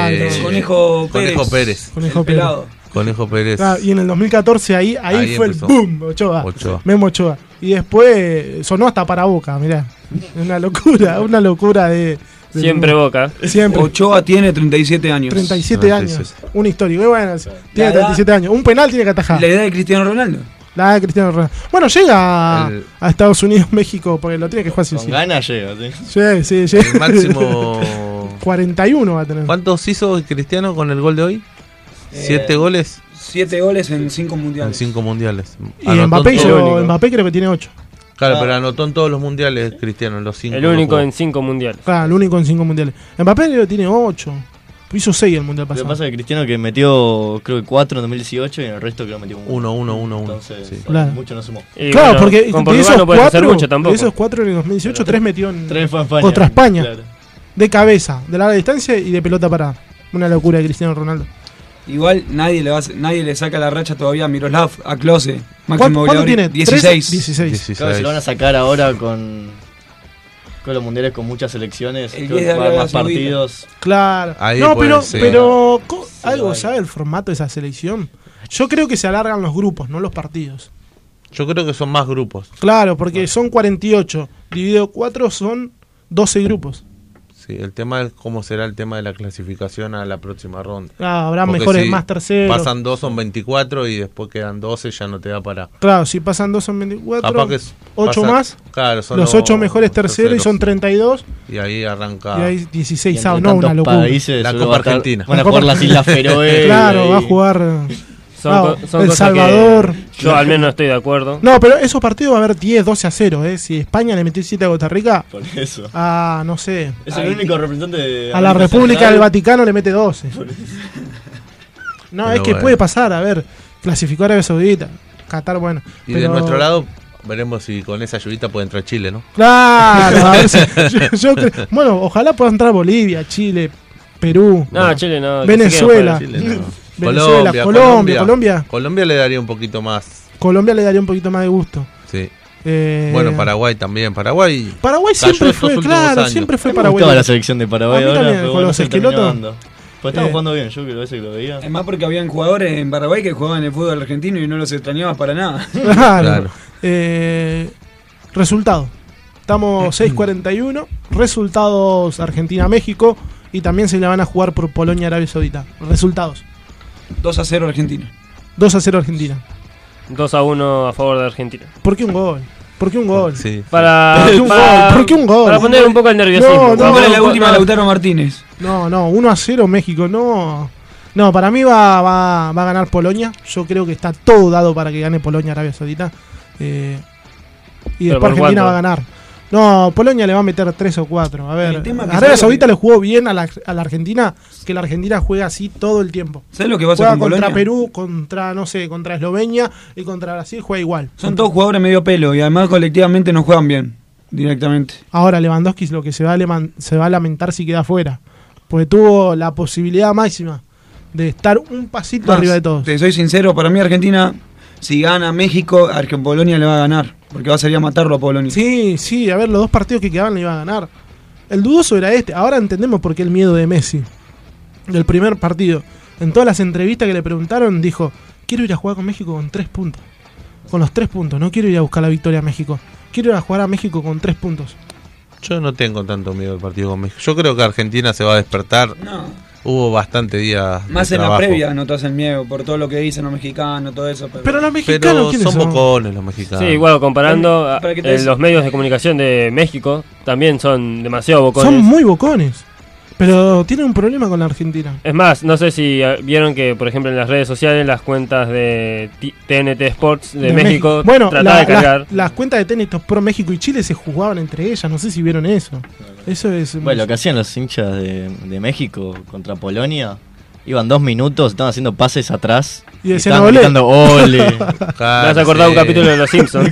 I: Conejo Pérez.
E: Conejo Pérez.
C: Y en el 2014 ahí fue empezó. El boom, Ochoa. Memo Ochoa. Y después sonó hasta para Boca, mirá. Una locura de...
F: Siempre Boca.
C: Siempre.
I: Ochoa tiene 37 años.
C: 37 años. Un histórico. Y bueno, tiene 37 años. Un penal tiene que atajar.
I: La edad de Cristiano Ronaldo.
C: La de Cristiano Ronaldo. Bueno, llega a Estados Unidos, México, porque lo tiene que jugar
D: Con ganas llega,
C: sí.
E: El máximo
C: 41 va a tener.
E: ¿Cuántos hizo Cristiano con el gol de hoy? 7 goles.
I: 7 goles en 5 mundiales.
E: En 5 mundiales.
C: Y Mbappé creo que tiene 8.
E: Claro, pero anotó en todos los mundiales Cristiano, en los 5.
F: El único en 5 mundiales.
C: Claro, el único en 5 mundiales. Mbappé tiene 8. Hizo 6 el mundial pasado.
D: Lo que pasa es que Cristiano que metió creo que 4 en 2018 y en el resto creo que metió 1.
E: Entonces,
D: sí,
C: claro.
D: Mucho no sumó.
C: Claro, porque
F: con Portugal no puede hacer mucho tampoco.
C: De esos 4 en el 2018, 3 metió en
D: España,
C: contra España.
D: Claro.
C: De cabeza, de larga distancia y de pelota parada. Una locura de Cristiano Ronaldo.
I: Igual nadie le saca la racha todavía a Miroslav, a Klose.
C: ¿Cuánto tiene?
I: 16.
C: 16.
D: Claro, se lo van a sacar ahora con los mundiales con muchas selecciones,
I: El
D: creo
I: 10 de
D: que va a haber más
I: Arabia Saudita.
D: partidos.
C: Claro.
E: Ahí
C: No,
E: puede
C: pero,
E: ser.
C: pero co-
D: Sí,
C: algo
D: vale.
C: sabe el formato de esa selección. Yo creo que se alargan los grupos, no los partidos.
E: Yo creo que son más grupos.
C: Claro, porque son 48. Dividido 4 son 12 grupos.
E: Sí, el tema es cómo será el tema de la clasificación a la próxima ronda.
C: Ah, habrá
E: Porque
C: mejores,
E: si
C: más terceros.
E: Pasan 2 son 24 y después quedan 12, ya no te da para.
C: Claro, si pasan 2 son 24.
E: Capaz que
C: 8
E: pasa-
C: más.
E: Claro, son
C: Los 8 mejores terceros y son 32.
E: Y ahí arranca.
C: Y hay 16
D: Y
C: sábados.
D: entre
C: No, una
D: tantos
C: locura.
D: países,
E: La
D: seguro
E: Copa
D: va a estar-
E: Argentina.
D: Van a
C: La Copa
D: jugar las Islas Feroe.
C: Claro,
D: y-
C: va a jugar
F: Son
C: El
F: cosas
C: Salvador.
F: que yo al menos no estoy de acuerdo.
C: No, pero esos partidos va a haber 10, 12 a 0. Si España le metió 7 a Costa Rica,
D: Por eso.
C: no sé.
D: Es el único representante de
C: A la
D: América
C: República
D: Central.
C: del Vaticano le mete 12. No,
E: Pero
C: es que
E: bueno.
C: puede pasar. A ver, clasificó a Arabia Saudita. Qatar, bueno.
E: Y
C: pero-
E: de nuestro lado, veremos si con esa ayudita puede entrar Chile, ¿no?
C: Claro, a ver si- bueno, ojalá pueda entrar Bolivia, Chile, Perú,
F: No, Chile no. que
C: Venezuela.
F: se queden fuera.
E: Chile no.
C: Venezuela, Colombia.
E: Colombia le daría un poquito más.
C: Colombia le daría un poquito más de gusto.
E: Sí.
C: Eh,
E: Bueno, Paraguay también. Paraguay
C: Paraguay
E: cayó
C: siempre
E: estos
C: fue,
E: últimos
C: claro,
E: años.
C: siempre fue
D: Me
C: Paraguay.
D: gustaba la selección de Paraguay
C: A mí
D: ahora,
C: también,
D: pero
C: con
D: bueno,
C: los
D: se terminó
C: esquelotos.
D: dando. Pues estaba
C: Eh.
D: jugando bien, yo creo que veces que lo veía.
I: Es más porque habían jugadores en Paraguay que jugaban el fútbol argentino y no los extrañabas para nada.
C: Claro.
E: Claro.
C: Resultado. Estamos 6:41. Resultados Argentina-México. Y también se le van a jugar por Polonia-Arabia Saudita. Resultados.
I: 2-0 Argentina.
C: 2-0 Argentina.
F: 2-1 a favor de Argentina.
C: ¿Por qué un gol? ¿Por qué un gol?
E: Sí.
F: Para,
C: ¿Por qué un
F: para-
C: gol? ¿Por qué un gol?
F: Para poner un poco el nerviosismo.
C: No,
I: ¿Cómo era la
F: Vamos,
I: última
F: no,
I: Lautaro Martínez?
C: No, 1-0 México, no. No, para mí va a ganar Polonia. Yo creo que está todo dado para que gane Polonia Arabia Saudita. Y después
F: por
C: Argentina
F: cuánto?
C: va a ganar. No, Polonia le va a meter 3 o 4. A ver,
I: El tema que
C: Arabia
I: sabe
C: Saudita
I: que-
C: le jugó bien a la Argentina, que la Argentina juega así todo el tiempo.
I: ¿Sabes lo que pasa
C: Juega
I: con
C: contra
I: Polonia?
C: Perú, contra Eslovenia y contra Brasil juega igual.
I: Son todos jugadores medio pelo y además colectivamente no juegan bien, directamente.
C: Ahora Lewandowski es lo que se va a lamentar si queda fuera. Porque tuvo la posibilidad máxima de estar un pasito
I: Más,
C: arriba de todos.
I: Te soy sincero, para mí Argentina, si gana México, Polonia le va a ganar. Porque va a salir a matarlo a Polonia.
C: Sí, a ver, los dos partidos que quedaban le iba a ganar. El dudoso era este. Ahora entendemos por qué el miedo de Messi. Del primer partido. En todas las entrevistas que le preguntaron, dijo: quiero ir a jugar con México con 3 puntos. Con los 3 puntos. No quiero ir a buscar la victoria a México. Quiero ir a jugar a México con 3 puntos.
E: Yo no tengo tanto miedo del partido con México. Yo creo que Argentina se va a despertar.
I: No,
E: Hubo bastante días.
I: más
E: de
I: en la
E: trabajo.
I: previa notas el miedo por todo lo que dicen los mexicanos, todo eso.
C: Pero los mexicanos,
E: Pero
C: ¿quiénes
E: son
C: son?
E: bocones los mexicanos.
F: Sí, igual comparando
I: Para que te des-
F: los medios de comunicación de México, también son demasiado bocones.
C: Son muy bocones. Pero tienen un problema con la Argentina.
F: Es más, no sé si vieron que, por ejemplo, en las redes sociales las cuentas de TNT Sports de México
C: Bueno,
F: trataban de cargar.
C: las cuentas de tenis Pro México y Chile se jugaban entre ellas. No sé si vieron eso. Eso es.
D: Bueno, lo que hacían los hinchas de México contra Polonia, iban 2 minutos, estaban haciendo pases atrás.
C: Y decían,
D: estaban
C: "Olé".
D: gritando ole.
F: Me has acordado un capítulo de Los Simpsons.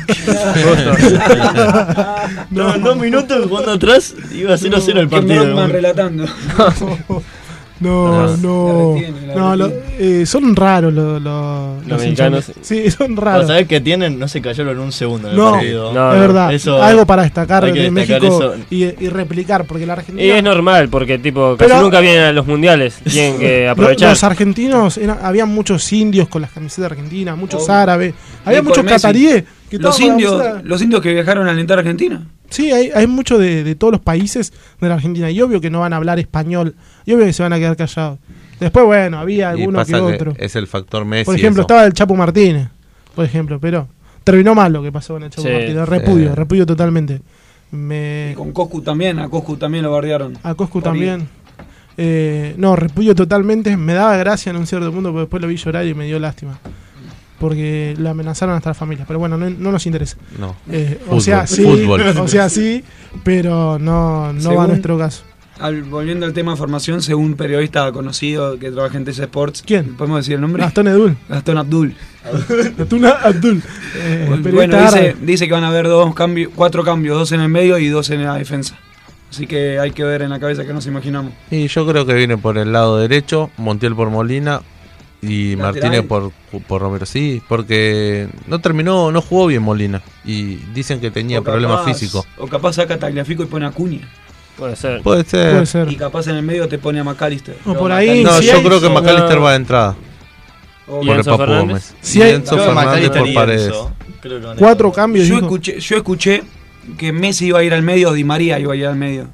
D: No, en 2 minutos jugando atrás iba 0-0 el
I: Que
D: partido.
I: Brockman relatando.
C: No, no. No, son raros los
F: mexicanos.
C: hinchas. Sí, son
D: Para
C: raros.
D: saber qué tienen, no se cayeron en un segundo en el
C: No,
D: partido.
F: No,
C: es verdad.
D: eso-
C: Algo para destacar
D: hay que
C: de
D: destacar
C: México
D: eso.
C: y replicar, porque la Argentina.
F: Y es normal, porque tipo casi
C: Pero-
F: nunca vienen a los mundiales. Tienen que aprovechar.
C: Los argentinos, había muchos indios con las camisetas argentinas, muchos
I: Obvio.
C: árabes, había
I: Y por
C: muchos
I: Messi.
C: cataríes. Que
I: Los
C: estaban con la
I: indios,
C: camiseta.
I: los indios que viajaron a alentar a Argentina.
C: Sí, hay mucho de todos los países de la Argentina. Y obvio que no van a hablar español. Y obvio que se van a quedar callados. Después, bueno, había
E: Y
C: alguno que
E: pasa
C: otro.
E: es el factor Messi.
C: Por ejemplo,
E: eso.
C: estaba el Chapo Martínez. Por ejemplo, pero terminó mal lo que pasó con el Chapo
F: Sí.
C: Martínez. Repudio totalmente.
I: Y con Coscu también, a Coscu también lo bardearon.
C: A Coscu
I: Por ahí.
C: también. No, repudio totalmente. Me daba gracia en un cierto punto, pero después lo vi llorar y me dio lástima. Porque le amenazaron hasta las familias. Pero bueno, no nos interesa.
E: No.
C: O
E: Fútbol,
C: sea, sí,
E: fútbol.
C: o sea, sí, pero no va
I: Según-
C: a nuestro caso.
I: Volviendo al tema de formación, según un periodista conocido que trabaja en TC Sports.
C: ¿Quién?
I: ¿Podemos decir el nombre?
C: Gastón Edul.
I: Gastón Abdul.
C: Abdul.
I: Bueno,
C: Periodista árabe.
I: dice que van a haber 4 cambios, 2 en el medio y 2 en la defensa. Así que hay que ver en la cabeza que nos imaginamos.
E: Y yo creo que viene por el lado derecho, Montiel por Molina, Y
I: Lateral.
E: Martínez por Romero, sí, porque no jugó bien Molina. Y dicen que tenía
I: O
E: problemas
I: capaz-
E: físicos.
I: O capaz saca a Tagliafico y pone a Acuña.
F: Puede ser.
E: Puede ser.
C: Puede ser.
I: Y capaz en el medio te pone a McAllister.
C: O
I: Pero
C: por ahí,
I: McAllister-
E: No,
C: si
E: yo
C: hay-
E: creo que
F: no.
E: McAllister va de entrada.
F: ¿Y
E: Por el
F: Enzo
E: Papu
F: Fernández?
E: Gómez.
C: Si
E: Y
C: hay-
E: Enzo
D: Creo que
E: Fernández
D: McAllister
E: por
D: y
E: Paredes.
D: Enzo, creo que van a
C: 4
D: estar.
C: cambios.
I: Yo
C: dijo.
I: escuché que Messi iba a ir al medio, Di María iba a ir al medio.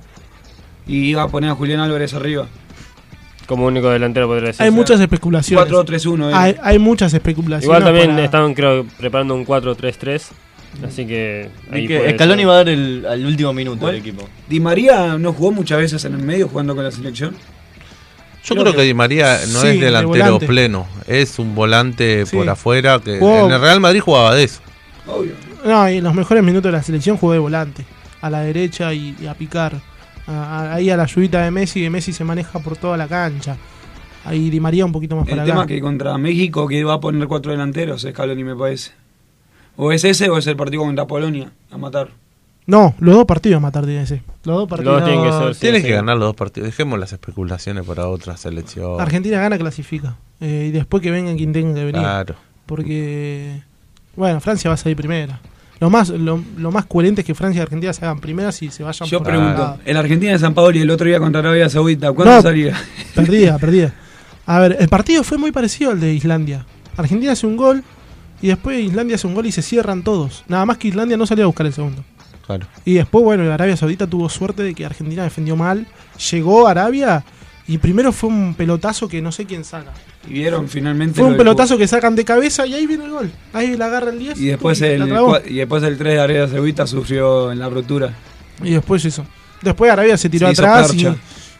I: Y iba a poner a Julián Álvarez arriba.
F: Como único delantero podría ser.
C: Hay muchas especulaciones.
I: 4-3-1.
C: Hay muchas especulaciones.
F: Igual también
C: para-
F: estaban, creo, preparando un 4-3-3. Así que.
D: Vi
F: ahí
D: que
F: puede
D: Scaloni
F: ser.
D: va a dar al último minuto
I: ¿Cuál?
D: del equipo.
I: Di María no jugó muchas veces en el medio jugando con la selección.
E: Yo creo que Di María no
C: sí,
E: es
C: de
E: delantero
C: volante.
E: pleno, es un volante
C: Sí.
E: por afuera que
C: Jugó-
E: en el Real Madrid jugaba de eso.
I: Obvio.
C: No, y en los mejores minutos de la selección jugó de volante. A la derecha y a picar. Ahí a la ayudita de Messi, que Messi se maneja por toda la cancha. Ahí Di María un poquito más
I: El
C: para
I: tema
C: acá.
I: que contra México que va a poner 4 delanteros, Scaloni me parece. O es ese o es el partido contra Polonia a matar.
C: No, los dos partidos a matar tiene ese. Los dos partidos.
F: tienen que ser. Sí,
E: Tienes
F: sí.
E: que ganar los dos partidos. Dejemos las especulaciones para otra selección.
C: Argentina gana, clasifica. Y después que venga quien tenga que venir.
E: Claro.
C: Porque, bueno, Francia va a salir primera. Lo más coherente es que Francia y Argentina se hagan primeras y se vayan
I: Yo
C: por
I: pregunto,
C: lado.
I: el Argentina de San Paolo y el otro día contra Arabia Saudita, ¿cuándo
C: No,
I: salía?
C: Perdida. A ver, el partido fue muy parecido al de Islandia. Argentina hace un gol y después Islandia hace un gol y se cierran todos. Nada más que Islandia no salió a buscar el segundo.
E: Claro.
C: Y después, bueno, Arabia Saudita tuvo suerte de que Argentina defendió mal. Llegó a Arabia y primero fue un pelotazo que no sé quién saca.
I: Y vieron finalmente.
C: Fue
I: lo
C: un
I: del
C: pelotazo que sacan de cabeza y ahí viene el gol. Ahí la agarra el 10.
I: Y después
C: la
I: el
C: clavó.
I: y después el 3 de Arabia Saudita sufrió en la rotura.
C: Y después eso. Después Arabia se tiró
I: Se hizo
C: atrás
I: percha.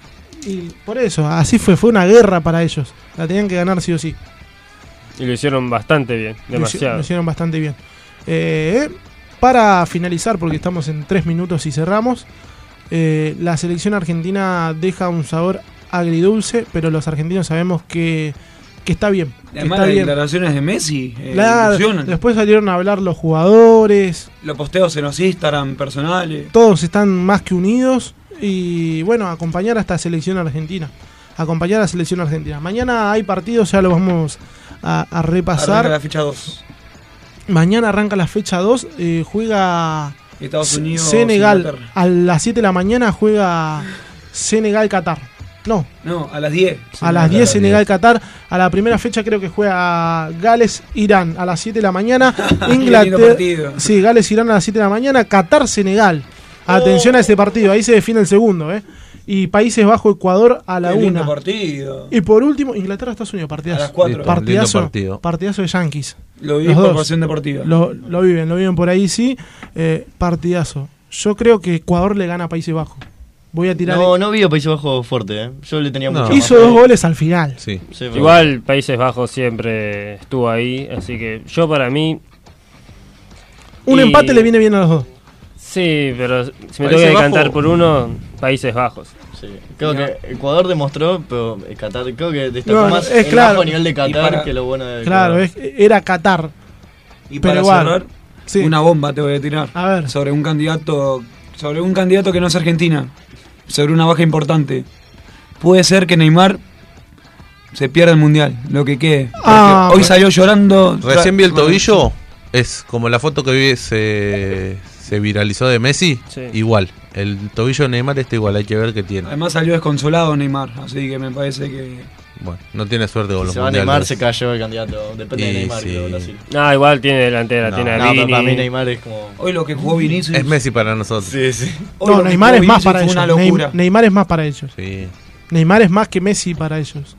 C: y por eso, así fue una guerra para ellos. La tenían que ganar sí o sí.
F: Y lo hicieron bastante bien. Demasiado.
C: Lo hicieron bastante bien. Para finalizar, porque estamos en 3 minutos y cerramos, la selección argentina deja un sabor agridulce, pero los argentinos sabemos que está bien. Que
I: Además,
C: está
I: las
C: bien.
I: declaraciones de Messi
C: Claro,
I: ilusionan.
C: después salieron a hablar los jugadores,
I: Los posteos en los Instagram personales.
C: todos están más que unidos y bueno, acompañar a esta selección argentina. Acompañar a la selección argentina. Mañana hay partidos, ya lo vamos a repasar.
I: Arranca la fecha 2.
C: Mañana arranca la fecha 2, juega
I: Estados Unidos.
C: Senegal.
I: Inglaterra.
C: A las 7 de la mañana juega Senegal-Qatar. No,
I: No, a las 10.
C: a las 10 Senegal-Qatar. A la primera fecha creo que juega Gales-Irán a las 7 de la mañana.
I: Qué lindo
C: Inglaterra.
I: partido.
C: Sí, Gales-Irán a las 7 de la mañana. Qatar-Senegal. Atención a ese partido, ahí se define el segundo. Y Países Bajos-Ecuador a la
I: Qué lindo
C: 1.
I: partido.
C: Y por último, Inglaterra-Estados Unidos,
I: A
C: partidazo.
I: las 4.
E: Listo.
C: Partidazo,
E: Lindo partido.
C: partidazo de Yankees.
I: Lo vi
C: Los
I: por
C: dos.
I: pasión deportiva.
C: Lo viven por ahí, sí. Partidazo. Yo creo que Ecuador le gana a Países Bajos. Voy a tirar.
D: No vi a Países Bajos fuerte, ¿eh? Yo le tenía
E: No.
D: mucho
C: Hizo
D: más
C: dos
D: fe.
C: goles al final.
E: Sí.
D: Sí, pero-
F: Igual Países Bajos siempre estuvo ahí. Así que yo para mí.
C: Un
F: Y-
C: empate le viene bien a los dos.
F: Sí, pero si me
E: Países
F: tengo que decantar
E: Bajos-
F: por uno, Países Bajos.
D: Sí. Creo que Ecuador demostró, pero Qatar creo que destacó
C: No,
D: más
C: es
D: el
C: claro.
D: bajo nivel de Qatar
I: Y para-
D: que lo bueno de
C: Claro,
D: Ecuador.
C: era Qatar.
I: Y
C: pero
I: para
C: igual.
I: cerrar,
C: Sí.
I: una bomba te voy a tirar.
C: A ver.
I: Sobre un candidato que no es Argentina. Sobre una baja importante. Puede ser que Neymar se pierda el mundial, lo que quede. Porque
C: Ah,
I: hoy salió llorando.
E: Recién vi el tobillo, es como la foto que vi se viralizó de Messi,
F: Sí.
E: igual. El tobillo de Neymar está igual, hay que ver qué tiene.
I: Además salió desconsolado Neymar, así que me parece que
E: Bueno, no tiene suerte con
D: Si
E: los
D: se va
E: mundiales.
D: Neymar, se cayó el candidato. Depende de
E: Y
D: Neymar,
E: sí.
D: creo, Brasil.
F: Igual tiene delantera,
E: No,
F: tiene a
D: No, pero
F: Vini.
D: para mí Neymar es como...
I: hoy lo que jugó Vinicius.
E: Es Messi para nosotros.
D: Sí, sí.
I: hoy
C: No,
I: lo que
C: Neymar
I: jugó
C: es más
I: Vinicius
C: para
I: fue
C: ellos.
I: una locura.
C: Neymar es más para ellos.
E: Sí.
C: Neymar es más que Messi para ellos.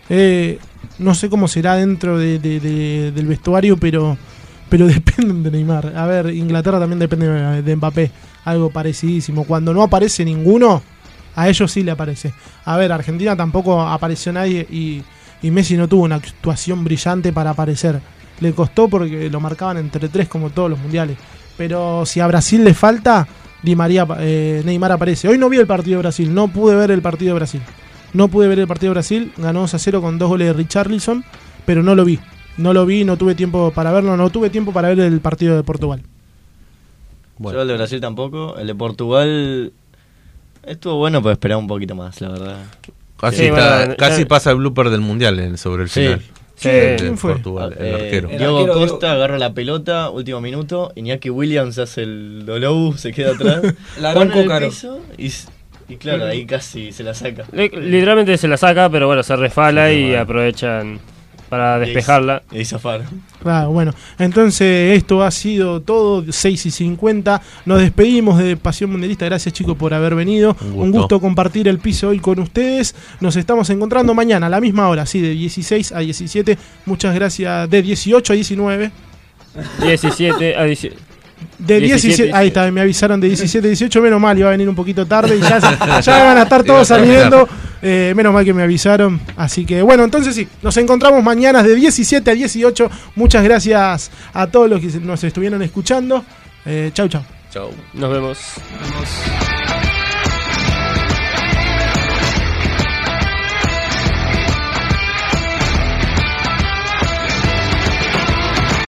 C: No sé cómo será dentro del vestuario, pero dependen de Neymar. A ver, Inglaterra también depende de Mbappé. Algo parecidísimo. Cuando no aparece ninguno, a ellos sí le aparece. A ver, Argentina tampoco apareció nadie y Messi no tuvo una actuación brillante para aparecer. Le costó porque lo marcaban entre tres como todos los mundiales. Pero si a Brasil le falta, Neymar aparece. Hoy no vi el partido de Brasil, no pude ver el partido de Brasil. Ganó 2-0 con 2 goles de Richarlison, pero no lo vi. No tuve tiempo para verlo, no tuve tiempo para ver el partido de Portugal.
E: Bueno.
D: Yo el de Brasil tampoco. El de Portugal estuvo bueno, pero esperaba un poquito más, la verdad.
E: Casi,
F: Sí, bueno,
E: casi
F: ya-
E: pasa el blooper del mundial sobre el
D: Sí.
E: final.
F: Sí.
C: ¿Quién fue?
E: Portugal, el arquero.
D: Diego Costa agarra la pelota, último minuto. Iñaki Williams hace el dolou, se queda atrás.
I: La
D: pone en el
I: Caro.
D: piso y claro, ahí casi se la saca.
F: Literalmente se la saca, pero bueno, se resfala y aprovechan para despejarla.
D: Y ahí zafaron.
C: Claro, bueno, entonces esto ha sido todo, 6:50. Nos despedimos de Pasión Mundialista. Gracias, chicos, por haber venido. Un gusto compartir el piso hoy con ustedes. Nos estamos encontrando mañana a la misma hora, sí, de 16 a 17. Muchas gracias. De 18 a 19.
F: 17 a 17.
C: De 17, ahí está, me avisaron de 17 a 18, menos mal, iba a venir un poquito tarde y ya van a estar todos saliendo, menos mal que me avisaron, así que bueno, entonces sí, nos encontramos mañana de 17 a 18, muchas gracias a todos los que nos estuvieron escuchando, chau.
F: Chau, nos vemos.